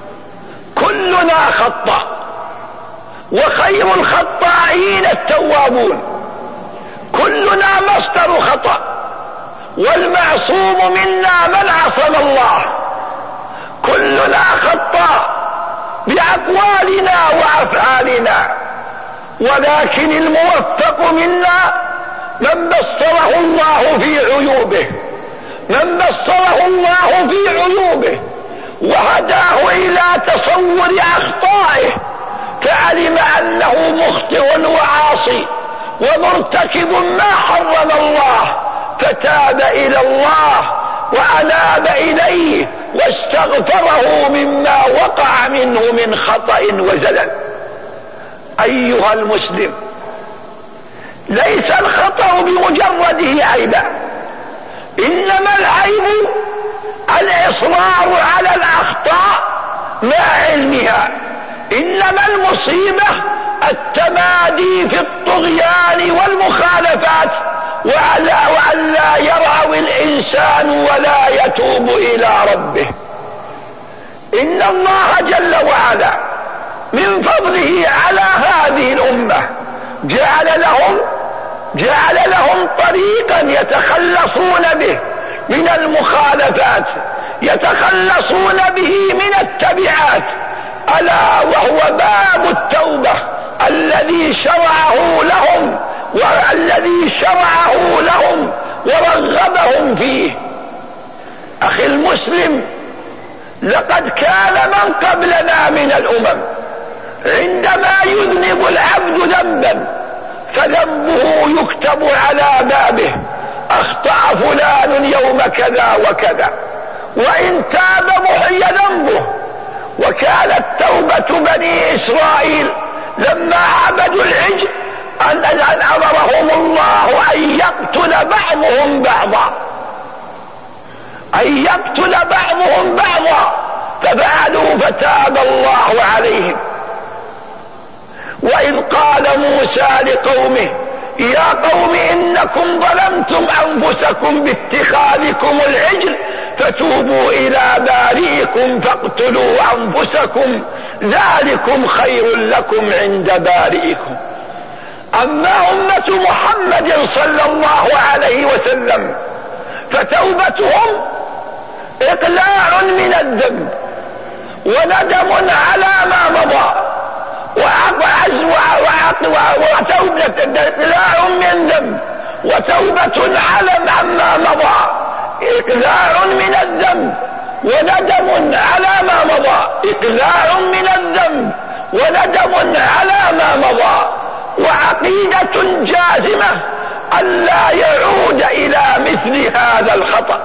كلنا خطأ وخير الخطائين التوابون، كلنا مصدر خطأ، والمعصوم منا من عصم الله. كلنا خطاء بأقوالنا وأفعالنا، ولكن الموفق منا من بصره الله في عيوبه، من بصره الله في عيوبه وهداه إلى تصور أخطائه فعلم أنه مخطئ وعاصي ومرتكب ما حرم الله فتاب إلى الله وأناب إليه واستغفره مما وقع منه من خطأ وزلل. أيها المسلم، ليس الخطأ بمجرده عيبا، إنما العيب الإصرار على الأخطاء مع علمها، إنما المصيبة التمادي في الطغيان والمخالفات وأن لا يرعوي الإنسان ولا يتوب إلى ربه. إن الله جل وعلا من فضله على هذه الأمة جعل لهم جعل لهم طريقا يتخلصون به من المخالفات، يتخلصون به من التبعات، ألا وهو باب التوبة الذي شرعه لهم والذي شرعه لهم ورغبهم فيه. أخي المسلم، لقد كان من قبلنا من الأمم عندما يذنب العبد ذنبا فذنبه يكتب على بابه أخطأ فلان يوم كذا وكذا، وإن تاب محي ذنبه. وكانت توبة بني إسرائيل لما عبدوا العجل أن أمرهم الله أن يقتل بعضهم بعضا، أن يقتل بعضهم بعضا، ففعلوا فتاب الله عليهم. وإذ قال موسى لقومه يا قوم إنكم ظلمتم أنفسكم باتخاذكم العجل فتوبوا إلى بارئكم فاقتلوا أنفسكم ذلكم خير لكم عند بارئكم. أما أمة محمد صلى الله عليه وسلم فتوبتهم إقلاع من الذنب وندم على ما مضى، وتوبة إقلاع من ذنب وتوبة على عما مضى، إقلاع من الذنب وندم على ما مضى، إقلاع من الذنب وندم على ما مضى، وعقيدة جازمة ألا يعود إلى مثل هذا الخطأ.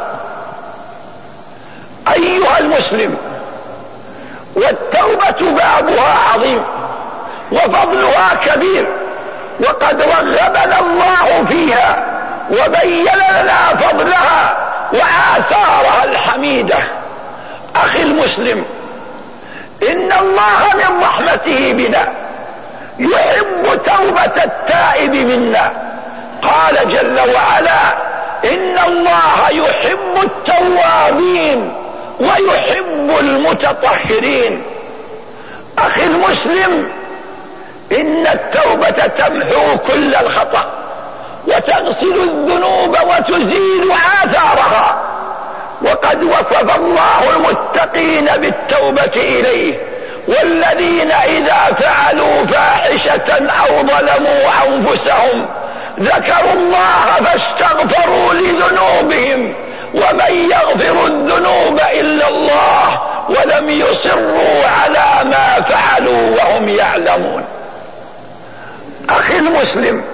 أيها المسلم، والتوبة بابها عظيم وفضلها كبير، وقد رغبنا الله فيها وبين لنا فضلها وآثارها الحميدة. أخي المسلم، إن الله من رحمته بنا يحب توبة التائب منا. قال جل وعلا: إن الله يحب التوابين ويحب المتطهرين. أخي المسلم، إن التوبة تمحو كل الخطأ وتغسل الذنوب وتزيل آثارها، وقد وصف الله المتقين بالتوبة إليه: والذين إذا فعلوا فاحشة أو ظلموا أنفسهم ذكروا الله فاستغفروا لذنوبهم ومن يغفر الذنوب إلا الله ولم يصروا على ما فعلوا وهم يعلمون. أخي المسلم،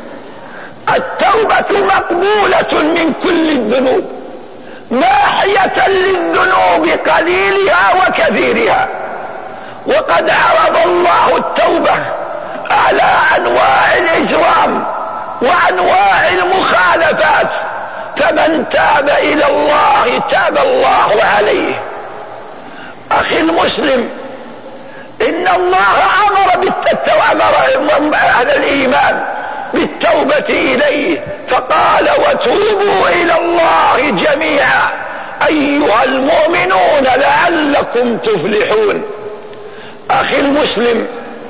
التوبة مقبولة من كل الذنوب، ماحية للذنوب قليلها وكثيرها، وقد عرض الله التوبة على أنواع الإجرام وأنواع المخالفات، فمن تاب إلى الله تاب الله عليه. أخي المسلم، إن الله أمر بالتوبة، أمر أهل الإيمان بالتوبة إليه، فقال: وتوبوا إلى الله جميعا أيها المؤمنون لعلكم تفلحون. أخي المسلم،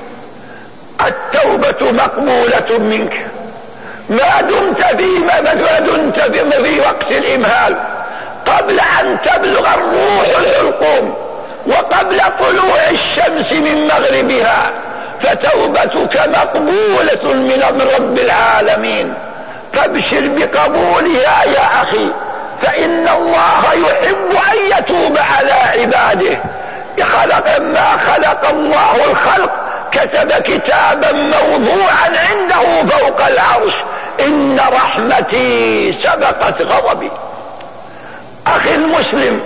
التوبة مقبولة منك ما دمت في ما دمت في وقت الإمهال، قبل أن تبلغ الروح الحلقوم وقبل طلوع الشمس من مغربها، فتوبتك مقبولة من رب العالمين، فابشر بقبولها يا أخي، فإن الله يحب أن يتوب على عباده. خلق ما خلق الله الخلق كتب كتابا موضوعا عنده فوق العرش: إن رحمتي سبقت غضبي. أخي المسلم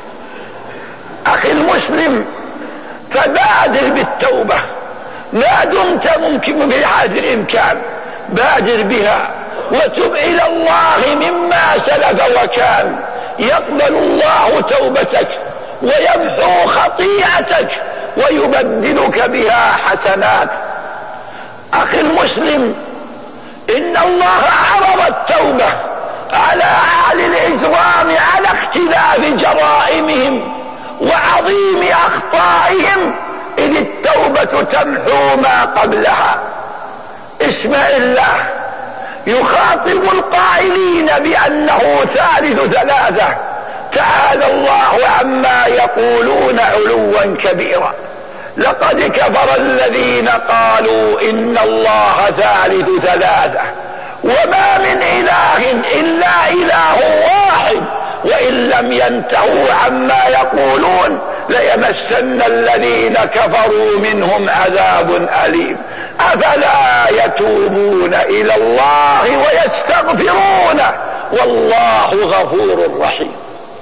أخي المسلم فبادر بالتوبة ما دمت ممكن بهذا الإمكان، بادر بها وتب إلى الله مما سلف وكان، يقبل الله توبتك ويمحو خطيئتك ويبدلك بها حسنات. أخي المسلم، إن الله عرض التوبة على أهل الإجرام على اختلاف جرائمهم وعظيم أخطائهم، إذ التوبة تمحو ما قبلها. اسمع الله يخاطب القائلين بأنه ثالث ثلاثة: تعالى الله عما يقولون علوا كبيرا، لقد كفر الذين قالوا إن الله ثالث ثلاثة وما من إله إلا إله واحد وإن لم ينتهوا عما يقولون ليمسن الذين كفروا منهم عذاب أليم. أفلا يتوبون إلى الله ويستغفرونه والله غفور رحيم.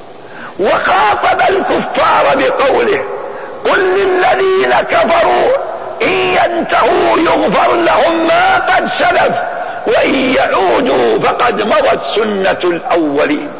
وخاطب الكفار بقوله: قل للذين كفروا إن ينتهوا يغفر لهم ما قد سلف وإن يعودوا فقد مضت سنة الأولين.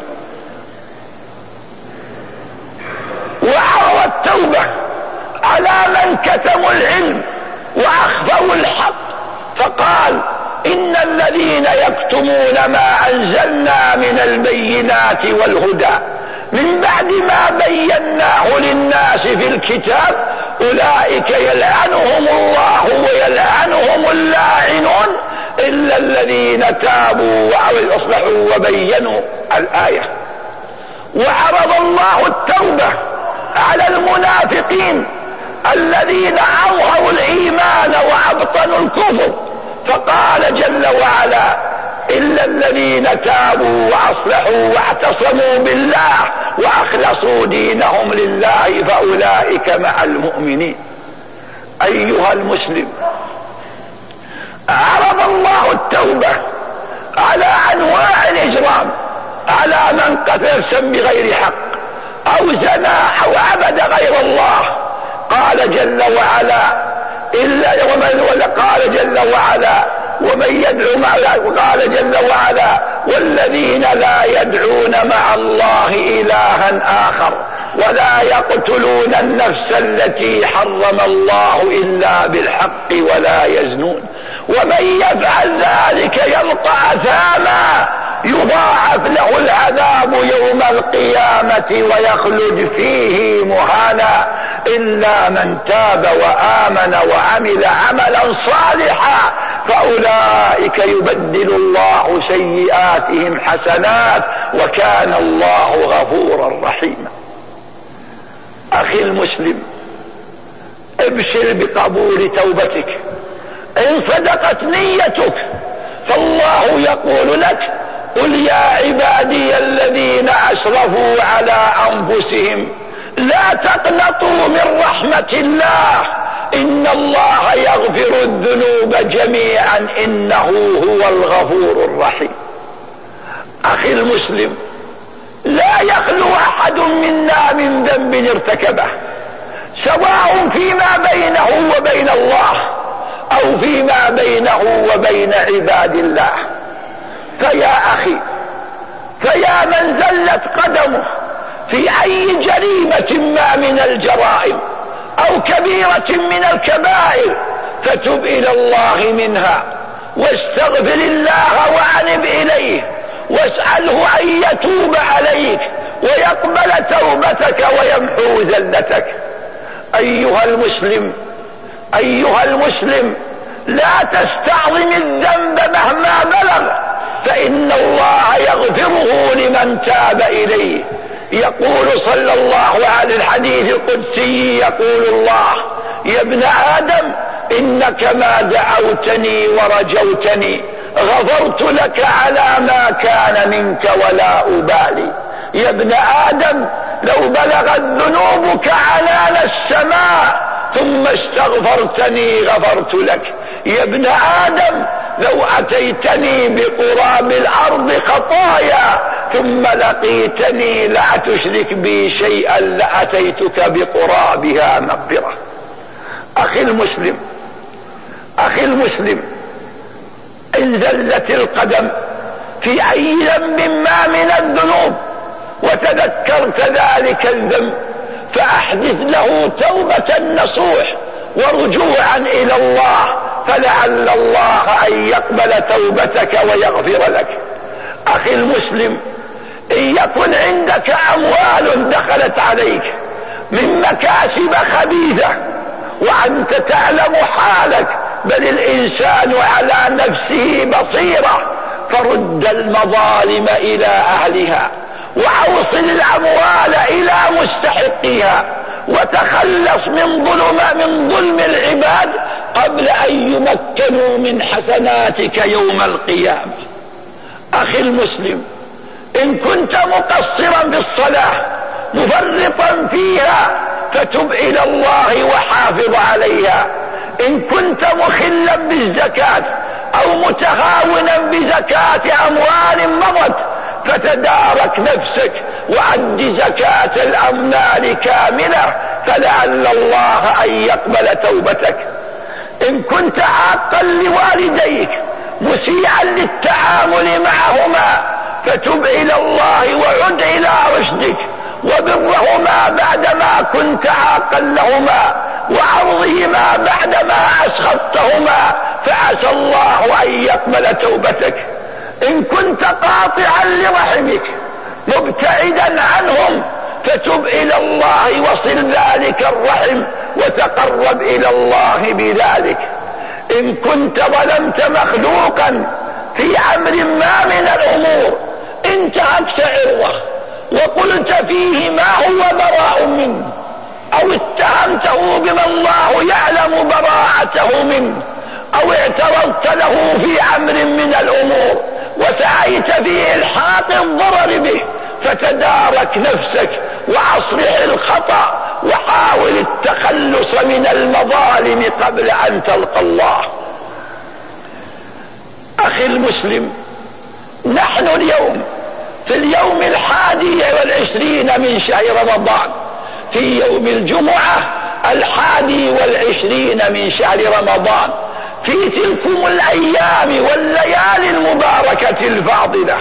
وعرض التوبة على من كتموا العلم وأخفوا الحق، فقال: إن الذين يكتمون ما أنزلنا من البينات والهدى من بعد ما بيناه للناس في الكتاب أولئك يلعنهم الله ويلعنهم اللاعنون إلا الذين تابوا وأصلحوا وبينوا الآية. وعرض الله التوبة على المنافقين الذين أظهروا الإيمان وأبطنوا الكفر، فقال جل وعلا إلا الذين تابوا وأصلحوا واعتصموا بالله وأخلصوا دينهم لله فأولئك مع المؤمنين. أيها المسلم، عرض الله التوبة على أنواع الإجرام، على من قتل نفسا بغير حق أو زنى أو عبد غير الله. قال جل وعلا إلا ومن قال جل وعلا ومن يدعو مع الله، قال جل وعلا والذين لا يدعون مع الله إلها آخر ولا يقتلون النفس التي حرم الله إلا بالحق ولا يزنون ومن يفعل ذلك يلقى أثاما يضاعف له العذاب يوم القيامة ويخلد فيه مهانا إلا من تاب وآمن وعمل عملا صالحا فأولئك يبدل الله سيئاتهم حسنات وكان الله غفورا رحيما. أخي المسلم، ابشر بقبول توبتك إن صدقت نيتك، فالله يقول لك قل يا عبادي الذين أسرفوا على أنفسهم لا تقنطوا من رحمة الله إن الله يغفر الذنوب جميعا إنه هو الغفور الرحيم. أخي المسلم، لا يخلو أحد منا من ذنب ارتكبه، سواء فيما بينه وبين الله أو فيما بينه وبين عباد الله. فيا أخي، فيا من زلت قدمه في أي جريمة ما من الجرائم أو كبيرة من الكبائر، فتب إلى الله منها واستغفر الله وأنب إليه واسأله أن يتوب عليك ويقبل توبتك ويمحو ذلتك. أيها المسلم، أيها المسلم، لا تستعظم الذنب مهما بلغ، فإن الله يغفره لمن تاب إليه. يقول صلى الله عليه الحديث القدسي، يقول الله يا ابن آدم إنك ما دعوتني ورجوتني غفرت لك على ما كان منك ولا أبالي. يا ابن آدم لو بلغت ذنوبك عنان السماء ثم استغفرتني غفرت لك. يا ابن آدم لو أتيتني بقراب الأرض خطايا ثم لقيتني لا تشرك بي شيئا لأتيتك بقرابها مغفرة. أخي المسلم، أخي المسلم، إن زلت القدم في أي ذنب ما من الذنوب وتذكرت ذلك الذنب فأحدث له توبة نصوح ورجوعا إلى الله، فلعل الله أن يقبل توبتك ويغفر لك. أخي المسلم، إن يكن عندك أموال دخلت عليك من مكاسب خبيثة وأنت تعلم حالك، بل الإنسان على نفسه بصيرة، فرد المظالم إلى أهلها وأوصل الأموال إلى مستحقها وتخلص من ظلم من ظلم العباد قبل أن يمكنوا من حسناتك يوم القيامة. أخي المسلم، إن كنت مقصرا بالصلاة مفرطا فيها فتب إلى الله وحافظ عليها. إن كنت مخلا بالزكاة أو متهاونا بزكاة أموال مضت فتدارك نفسك وأد زكاة الأموال كاملة، فلعل الله أن يقبل توبتك. إن كنت عاقا لوالديك مسيئا للتعامل معهما فتب إلى الله وعد إلى رشدك وبرهما بعدما كنت عاقا لهما وعرضهما بعدما أسخطتهما، فعسى الله أن يقبل توبتك. إن كنت قاطعا لرحمك مبتعدا عنهم فتب إلى الله وصل ذلك الرحم وتقرب إلى الله بذلك. إن كنت ظلمت مخلوقا في أمر ما من الأمور، انتهكت عرضه وقلت فيه ما هو براء منه، أو اتهمته بما الله يعلم براءته منه، أو اعترضت له في أمر من الأمور وسعيت في إلحاق الضرر به، فتدارك نفسك وأصلح الخطأ وحاول التخلص من المظالم قبل أن تلقى الله. أخي المسلم، نحن اليوم في اليوم الحادي والعشرين من شهر رمضان، في يوم الجمعة الحادي والعشرين من شهر رمضان، في تلكم الأيام والليالي المباركة الفاضلة،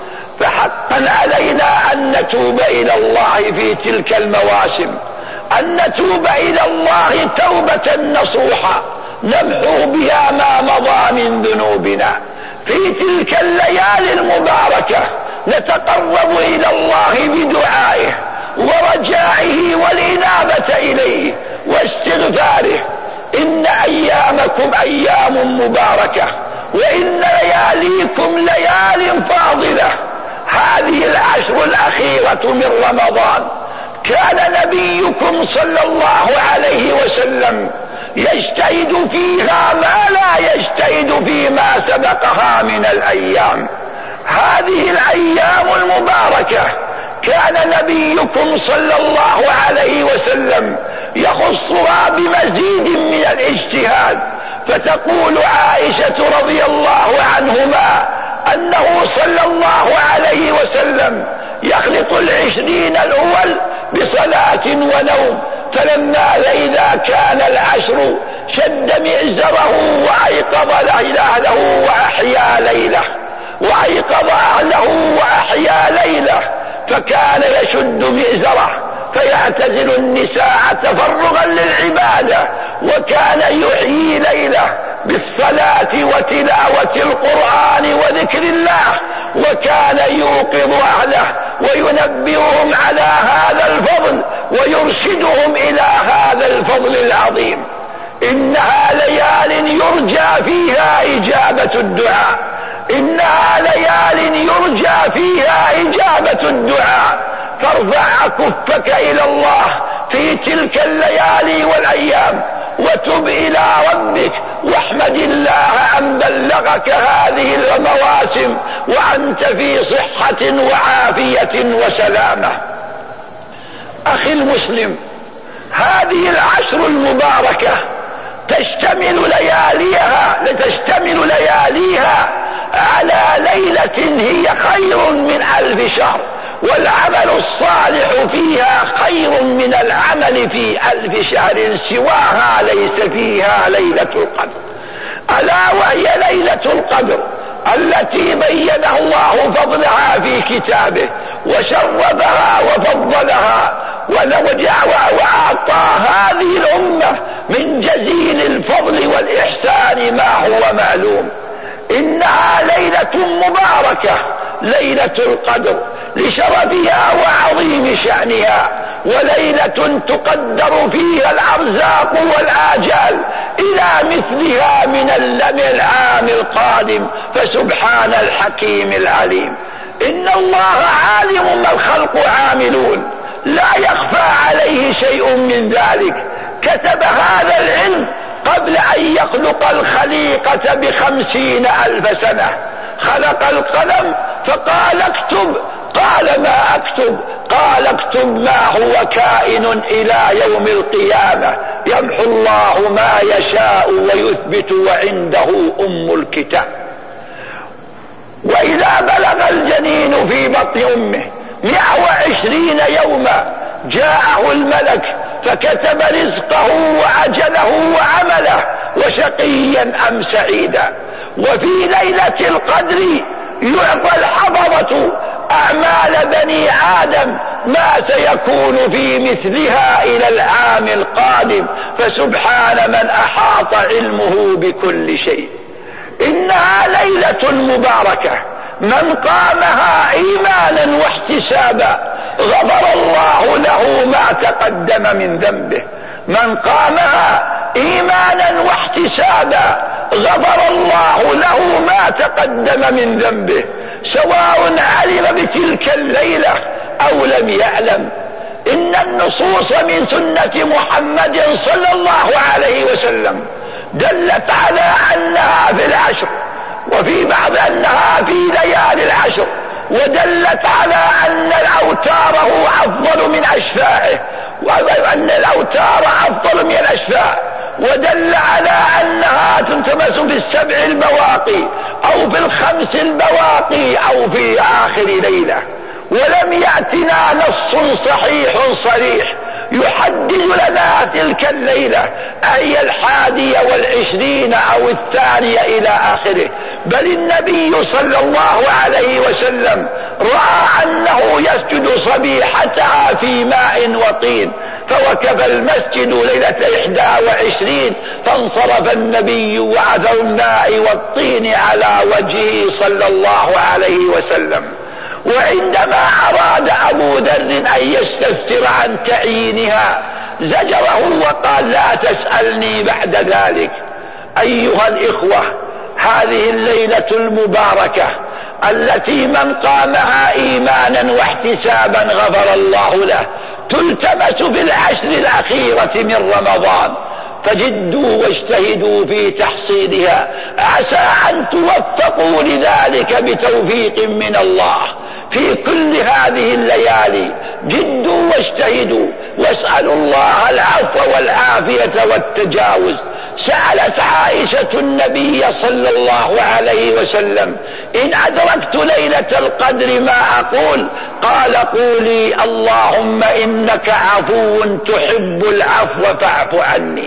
فحقا علينا أن نتوب إلى الله في تلك المواسم، أن نتوب إلى الله توبة نصوحة نمحو بها ما مضى من ذنوبنا. في تلك الليالي المباركة نتقرب إلى الله بدعائه ورجائه والإنابة إليه واستغفاره. إن أيامكم أيام مباركة، وإن لياليكم ليال فاضلة. هذه العشر الأخيرة من رمضان كان نبيكم صلى الله عليه وسلم يجتهد فيها ما لا يجتهد فيما سبقها من الأيام. هذه الأيام المباركة كان نبيكم صلى الله عليه وسلم يخصها بمزيد من الاجتهاد، فتقول عائشة رضي الله عنهما أنه صلى الله عليه وسلم يخلط العشرين الأول بصلاة ونوم، فلما إذا كان العشر شد مئزره وأيقظ أهله وأحيا ليله وأيقظ أهله وأحيا ليله، فكان يشد مئزره فيعتزل النساء تفرغا للعبادة، وكان يحيي ليله بالصلاة وتلاوة القرآن وذكر الله، وكان يوقظ أهله وينبههم على هذا الفضل ويرشدهم إلى هذا الفضل العظيم. إنها ليال يرجى فيها إجابة الدعاء، إنها ليال يرجى فيها إجابة الدعاء، فارفع كفك إلى الله في تلك الليالي والأيام وتب إلى ربك واحمد الله أن بلغك هذه المواسم وأنت في صحة وعافية وسلامة. أخي المسلم، هذه العشر المباركة تشتمل لياليها لتشتمل لياليها على ليلة هي خير من ألف شهر، والعمل الصالح فيها خير من العمل في ألف شهر سواها ليس فيها ليلة القدر، ألا وهي ليلة القدر التي بينها الله فضلها في كتابه وشربها وفضلها وأعطى هذه الأمة من جزيل الفضل والإحسان ما هو معلوم. إنها ليلة مباركة، ليلة القدر، لشرفها وعظيم شأنها، وليلة تقدر فيها الأرزاق والآجال إلى مثلها من العام القادم، فسبحان الحكيم العليم. إن الله عالم ما الخلق عاملون، لا يخفى عليه شيء من ذلك. كتب هذا العلم قبل أن يخلق الخليقة بخمسين ألف سنة. خلق القلم فقال اكتب، قال ما اكتب؟ قال اكتب ما هو كائن إلى يوم القيامة، يمحو الله ما يشاء ويثبت وعنده أم الكتاب. وإذا بلغ الجنين في بطن أمه مئة وعشرين يوما جاءه الملك فكتب رزقه وأجله وعمله وشقيا أم سعيدا. وفي ليلة القدر يعطى الحفظة أعمال بني آدم ما سيكون في مثلها إلى العام القادم، فسبحان من أحاط علمه بكل شيء. إنها ليلة مباركة، من قامها إيمانا واحتسابا غفر الله له ما تقدم من ذنبه، من قامها إيمانا واحتسابا غفر الله له ما تقدم من ذنبه، سواء علم بتلك الليلة أو لم يعلم. إن النصوص من سنة محمد صلى الله عليه وسلم دلت على أنها في العشر، وفي بعض أنها في ليالي العشر، ودلت على أن الأوتار هو أفضل من أشفاعه، وأن الأوتار أفضل من الأشفاع، ودل على أنها تلتمس في السبع البواقي أو في الخمس البواقي أو في آخر ليلة. ولم يأتنا نص صحيح صريح يحدد لنا تلك الليلة أي الحادية والعشرين أو الثانية إلى آخره، بل النبي صلى الله عليه وسلم رأى أنه يسجد صبيحتها في ماء وطين، فوكب المسجد ليلة إحدى وعشرين، فانصرف النبي وعثر الماء والطين على وجهه صلى الله عليه وسلم. وعندما أراد أبو ذر أن يستفسر عن تعيينها زجره وقال لا تسألني بعد ذلك. أيها الإخوة، هذه الليلة المباركة التي من قامها إيمانا واحتسابا غفر الله له تلتمس في العشر الأخيرة من رمضان، فجدوا واجتهدوا في تحصيلها، عسى أن توفقوا لذلك بتوفيق من الله في كل هذه الليالي. جدوا واجتهدوا واسألوا الله العفو والعافية والتجاوز. سألت عائشة النبي صلى الله عليه وسلم إن أدركت ليلة القدر ما أقول؟ قال قولي اللهم إنك عفو تحب العفو فاعف عني.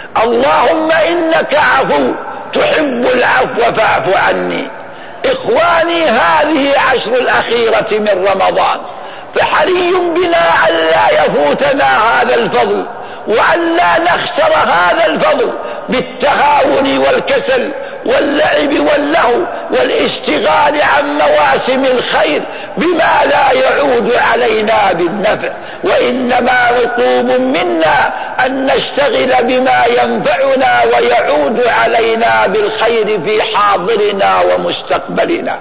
اللهم إنك عفو تحب العفو فاعف عني. إخواني، هذه عشر الأخيرة من رمضان، فحري بنا أن لا يفوتنا هذا الفضل، وأن لا نخسر هذا الفضل بالتهاون والكسل واللعب واللهو والاشتغال عن مواسم الخير بما لا يعود علينا بالنفع، وإنما مطلوب منا أن نشتغل بما ينفعنا ويعود علينا بالخير في حاضرنا ومستقبلنا.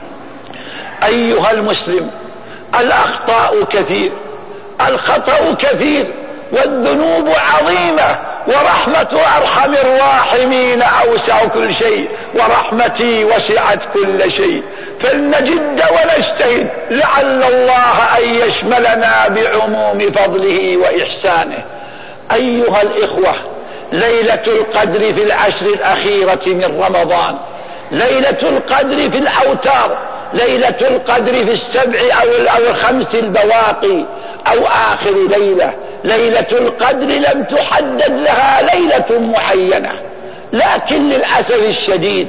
أيها المسلم، الأخطاء كثير، الخطأ كثير، والذنوب عظيمة، ورحمة أرحم الراحمين أوسع كل شيء، ورحمتي وسعت كل شيء، فلنجد ونجتهد لعل الله أن يشملنا بعموم فضله وإحسانه. أيها الإخوة، ليلة القدر في العشر الأخيرة من رمضان، ليلة القدر في الأوتار، ليلة القدر في السبع أو الخمس البواقي أو آخر ليلة. ليلة القدر لم تحدد لها ليلة معينة، لكن للأسف الشديد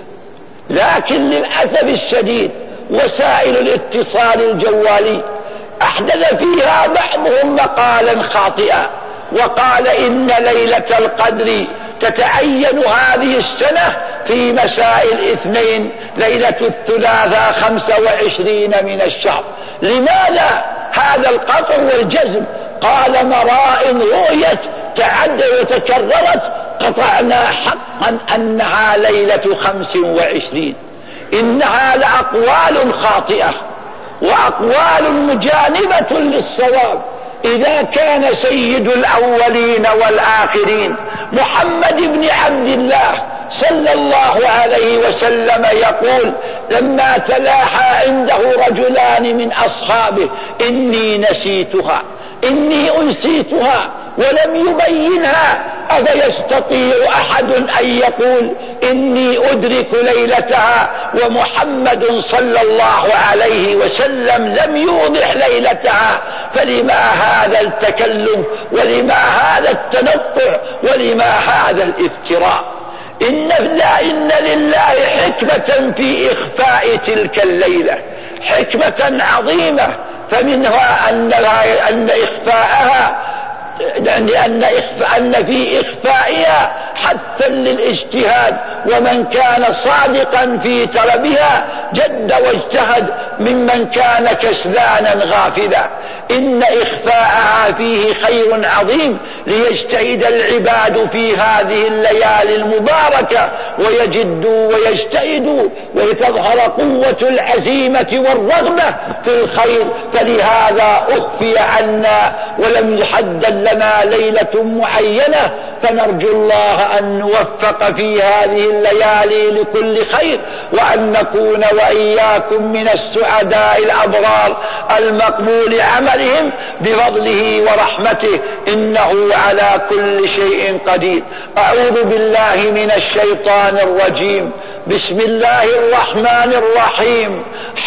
لكن للأسف الشديد وسائل الاتصال الجوالي أحدث فيها بعضهم مقالا خاطئا، وقال إن ليلة القدر تتعين هذه السنة في مساء الاثنين، ليلة الثلاثاء خمسة وعشرين من الشهر. لماذا هذا القطع والجزم؟ قال مراء رؤيت تعدى وتكررت قطعنا حقا أنها ليلة خمس وعشرين. إنها لأقوال خاطئة وأقوال مجانبة للصواب. إذا كان سيد الأولين والآخرين محمد بن عبد الله صلى الله عليه وسلم يقول لما تلاحى عنده رجلان من أصحابه إني نسيتها إني أنسيتها ولم يبينها، أفيستطيع أحد أن يقول إني أدرك ليلتها ومحمد صلى الله عليه وسلم لم يوضح ليلتها؟ فلما هذا التكلم، ولما هذا التنطع، ولما هذا الافتراء؟ إن, لا إن لله حكمة في إخفاء تلك الليلة، حكمة عظيمة، فمنها أن, أن إخفاءها لأن أن في إخفائها حتى للاجتهاد، ومن كان صادقا في طلبها جد واجتهد ممن كان كسلانا غافلا. إن إخفاءها فيه خير عظيم، ليجتهد العباد في هذه الليالي المباركة ويجدوا ويجتهدوا وتظهر قوة العزيمة والرغبة في الخير. فلهذا أخفي عنا ولم يحدد لنا ليلة معينة، فنرجو الله أن نوفق في هذه الليالي لكل خير، وأن نكون وإياكم من السعداء الأبرار المقبول عملهم بفضله ورحمته، إنه على كل شيء قدير. أعوذ بالله من الشيطان الرجيم. بسم الله الرحمن الرحيم.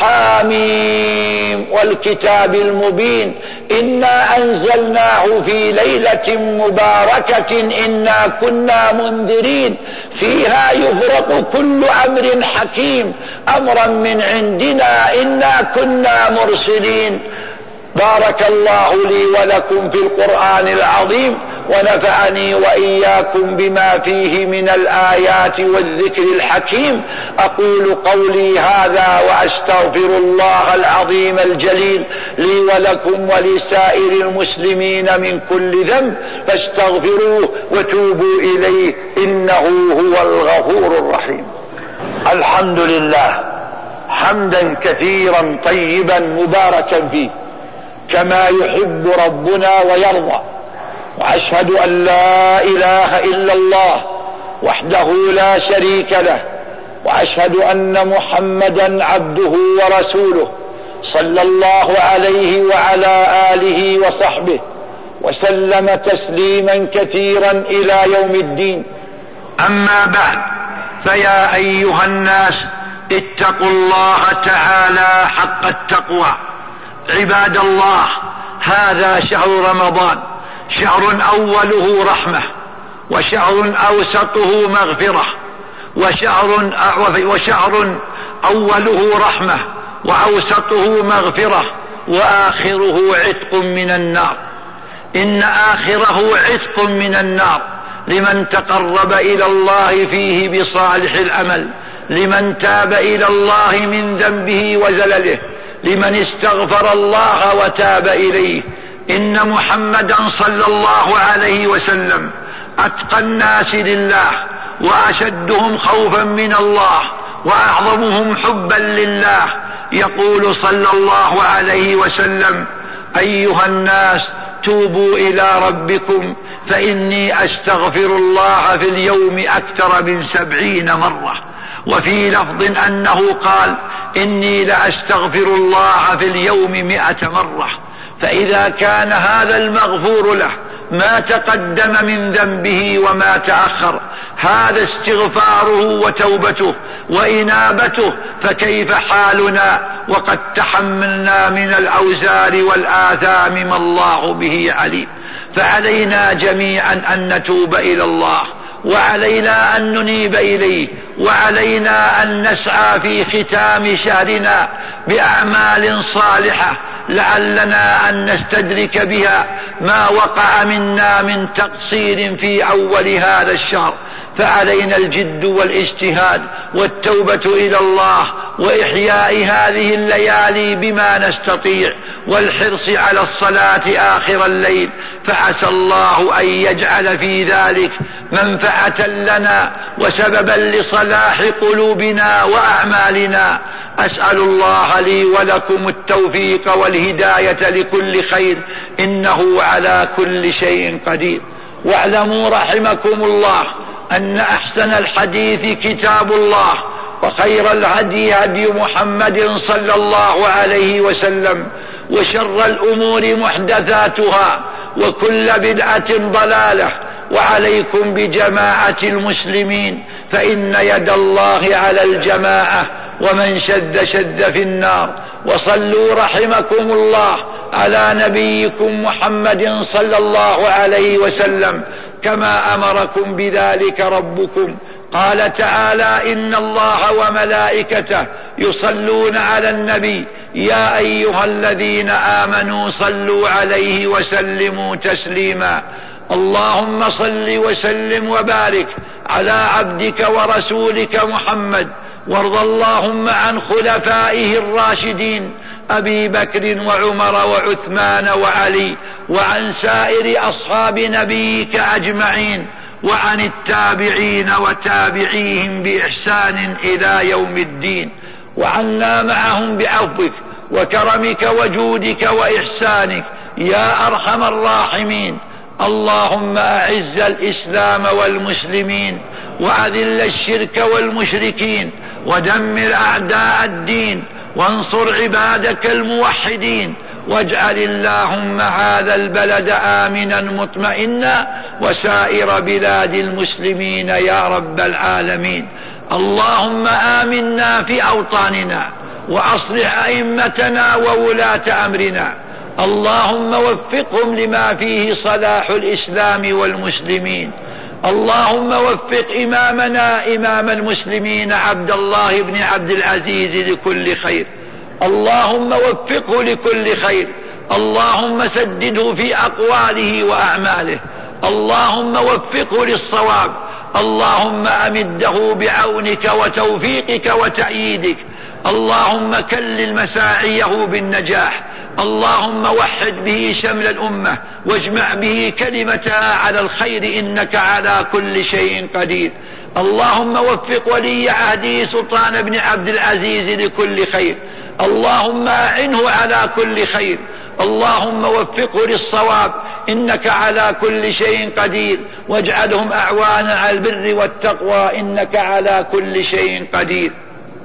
حاميم والكتاب المبين إنا أنزلناه في ليلة مباركة إنا كنا منذرين فيها يفرق كل أمر حكيم أمرا من عندنا إنا كنا مرسلين. بارك الله لي ولكم في القرآن العظيم، ونفعني وإياكم بما فيه من الآيات والذكر الحكيم. أقول قولي هذا وأستغفر الله العظيم الجليل لي ولكم ولسائر المسلمين من كل ذنب، فاستغفروه وتوبوا إليه إنه هو الغفور الرحيم. الحمد لله حمدا كثيرا طيبا مباركا فيه كما يحب ربنا ويرضى، وأشهد أن لا إله إلا الله وحده لا شريك له، وأشهد أن محمدا عبده ورسوله صلى الله عليه وعلى آله وصحبه وسلم تسليما كثيرا إلى يوم الدين. أما بعد، فيا أيها الناس اتقوا الله تعالى حق التقوى. عباد الله، هذا شهر رمضان، شهر أوله رحمة، وشهر أوسطه مغفرة، وشهر, وشهر أوله رحمة وأوسطه مغفرة وآخره عتق من النار. إن آخره عتق من النار لمن تقرب إلى الله فيه بصالح العمل، لمن تاب إلى الله من ذنبه وزلله، لمن استغفر الله وتاب إليه. إن محمدا صلى الله عليه وسلم أتقى الناس لله، وأشدهم خوفا من الله، وأعظمهم حبا لله. يقول صلى الله عليه وسلم: أيها الناس توبوا إلى ربكم فإني أستغفر الله في اليوم أكثر من سبعين مرة. وفي لفظ أنه قال: إني لأستغفر الله في اليوم مئة مرة. فإذا كان هذا المغفور له ما تقدم من ذنبه وما تأخر، هذا استغفاره وتوبته وإنابته، فكيف حالنا وقد تحملنا من الأوزار والآثام ما الله به عليم. فعلينا جميعا أن نتوب إلى الله، وعلينا أن ننيب إليه، وعلينا أن نسعى في ختام شهرنا بأعمال صالحة لعلنا أن نستدرك بها ما وقع منا من تقصير في أول هذا الشهر. فعلينا الجد والاجتهاد والتوبة إلى الله وإحياء هذه الليالي بما نستطيع، والحرص على الصلاة آخر الليل، فعسى الله أن يجعل في ذلك منفعة لنا وسببا لصلاح قلوبنا وأعمالنا. أسأل الله لي ولكم التوفيق والهداية لكل خير، إنه على كل شيء قدير. واعلموا رحمكم الله أن أحسن الحديث كتاب الله، وخير الهدي هدي محمد صلى الله عليه وسلم، وشر الأمور محدثاتها، وكل بدعة ضلالة. وعليكم بجماعة المسلمين، فإن يد الله على الجماعة، ومن شد شد في النار. وصلوا رحمكم الله على نبيكم محمد صلى الله عليه وسلم كما أمركم بذلك ربكم. قال تعالى: إن الله وملائكته يصلون على النبي يا أيها الذين آمنوا صلوا عليه وسلموا تسليما. اللهم صل وسلم وبارك على عبدك ورسولك محمد، وارض اللهم عن خلفائه الراشدين أبي بكر وعمر وعثمان وعلي وعن سائر أصحاب نبيك أجمعين، وعن التابعين وتابعيهم بإحسان إلى يوم الدين، وعنا معهم بعفوك وكرمك وجودك وإحسانك يا أرحم الراحمين. اللهم أعز الإسلام والمسلمين، وأذل الشرك والمشركين، ودمر أعداء الدين، وانصر عبادك الموحدين، واجعل اللهم هذا البلد آمنا مطمئنا وسائر بلاد المسلمين يا رب العالمين. اللهم آمنا في أوطاننا، وأصلح أئمتنا وولاة أمرنا، اللهم وفقهم لما فيه صلاح الإسلام والمسلمين. اللهم وفق إمامنا إمام المسلمين عبد الله بن عبد العزيز لكل خير، اللهم وفقه لكل خير، اللهم سدده في أقواله وأعماله، اللهم وفقه للصواب، اللهم أمده بعونك وتوفيقك وتأييدك، اللهم كلل مساعيه بالنجاح، اللهم وحد به شمل الأمة، واجمع به كلمتها على الخير، إنك على كل شيء قدير. اللهم وفق ولي عهده سلطان بن عبد العزيز لكل خير، اللهم أعنه على كل خير، اللهم وفقه للصواب، إنك على كل شيء قدير، واجعلهم أعوانا على البر والتقوى، إنك على كل شيء قدير.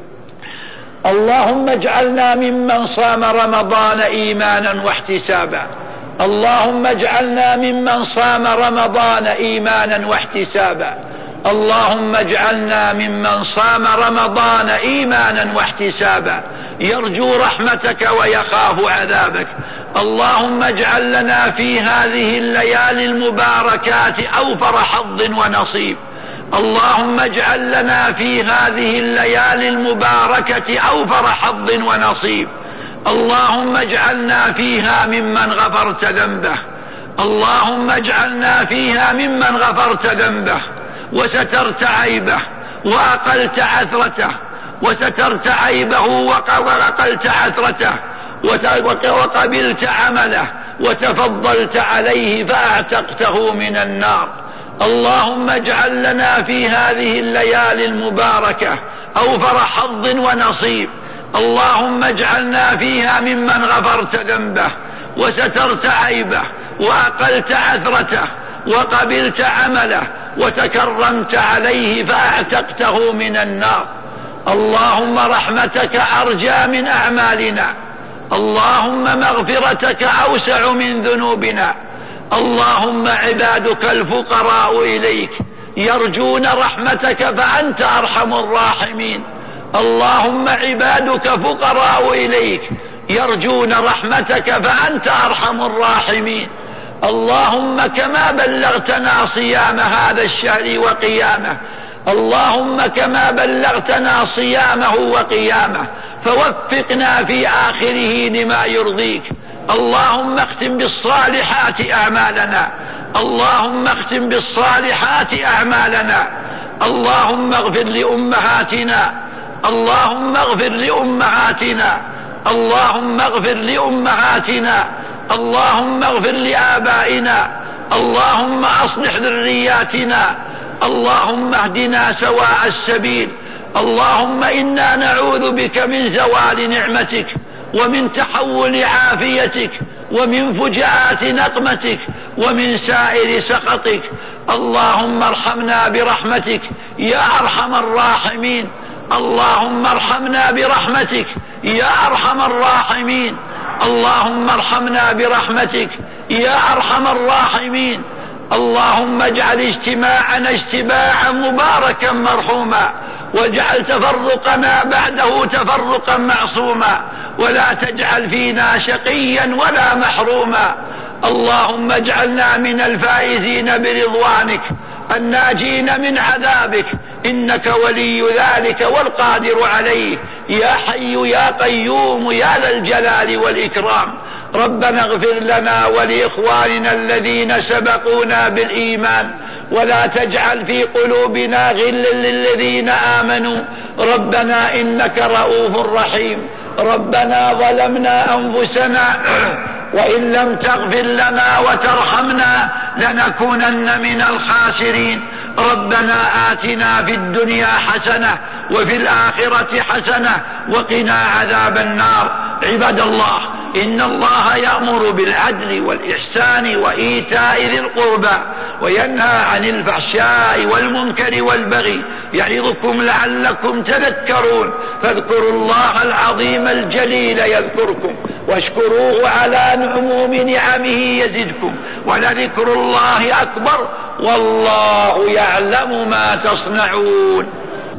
اللهم اجعلنا ممن صام رمضان إيمانا واحتسابا، اللهم اجعلنا ممن صام رمضان إيمانا واحتسابا، اللهم اجعلنا ممن صام رمضان إيمانا واحتسابا يرجو رحمتك ويخاف عذابك. اللهم اجعل لنا في هذه الليالي المباركات أوفر حظ ونصيب، اللهم اجعل لنا في هذه الليالي المباركة أوفر حظ ونصيب، اللهم اجعلنا فيها ممن غفرت ذنبه، اللهم اجعلنا فيها ممن غفرت ذنبه وسترت عيبه وأقلت عثرته، وسترت عيبه وأقلت عثرته، وقبلت عمله وتفضلت عليه فأعتقته من النار. اللهم اجعل لنا في هذه الليالي المباركة أوفر حظ ونصيب، اللهم اجعلنا فيها ممن غفرت ذنبه وسترت عيبه وأقلت عثرته وقبلت عمله وتكرمت عليه فأعتقته من النار. اللهم رحمتك أرجى من أعمالنا، اللهم مغفرتك أوسع من ذنوبنا، اللهم عبادك الفقراء إليك يرجون رحمتك فأنت أرحم الراحمين، اللهم عبادك فقراء إليك يرجون رحمتك فأنت أرحم الراحمين. اللهم كما بلغتنا صيام هذا الشهر وقيامه، اللهم كما بلغتنا صيامه وقيامه فوفقنا في آخره لما يرضيك. اللهم اختم بالصالحات أعمالنا، اللهم اختم بالصالحات أعمالنا، اللهم اغفر لأمهاتنا، اللهم اغفر لأمهاتنا، اللهم اغفر لأمهاتنا، اللهم اغفر لآبائنا، اللهم أصلح ذرياتنا، اللهم اهدنا سواء السبيل. اللهم إنا نعوذ بك من زوال نعمتك ومن تحول عافيتك ومن فجاءات نقمتك ومن سائر سخطك. اللهم ارحمنا برحمتك يا أرحم الراحمين، اللهم ارحمنا برحمتك يا أرحم الراحمين، اللهم ارحمنا برحمتك يا أرحم الراحمين. اللهم اجعل اجتماعنا اجتماعا مباركا مرحوما، واجعل تفرقنا بعده تفرقا معصوما، ولا تجعل فينا شقيا ولا محروما. اللهم اجعلنا من الفائزين برضوانك الناجين من عذابك، إنك ولي ذلك والقادر عليه، يا حي يا قيوم يا ذا الجلال والإكرام. ربنا اغفر لنا ولإخواننا الذين سبقونا بالإيمان، ولا تجعل في قلوبنا غلا للذين آمنوا، ربنا إنك رؤوف رحيم. ربنا ظلمنا أنفسنا وإن لم تغفر لنا وترحمنا لنكونن من الخاسرين. ربنا آتنا في الدنيا حسنة وفي الآخرة حسنة وقنا عذاب النار. عباد الله، إن الله يأمر بالعدل والإحسان وإيتاء ذي القربى وينهى عن الفحشاء والمنكر والبغي يعظكم لعلكم تذكرون. فاذكروا الله العظيم الجليل يذكركم واشكروه على عموم نعمه يزدكم ولذكر الله أكبر والله يعلم ما تصنعون.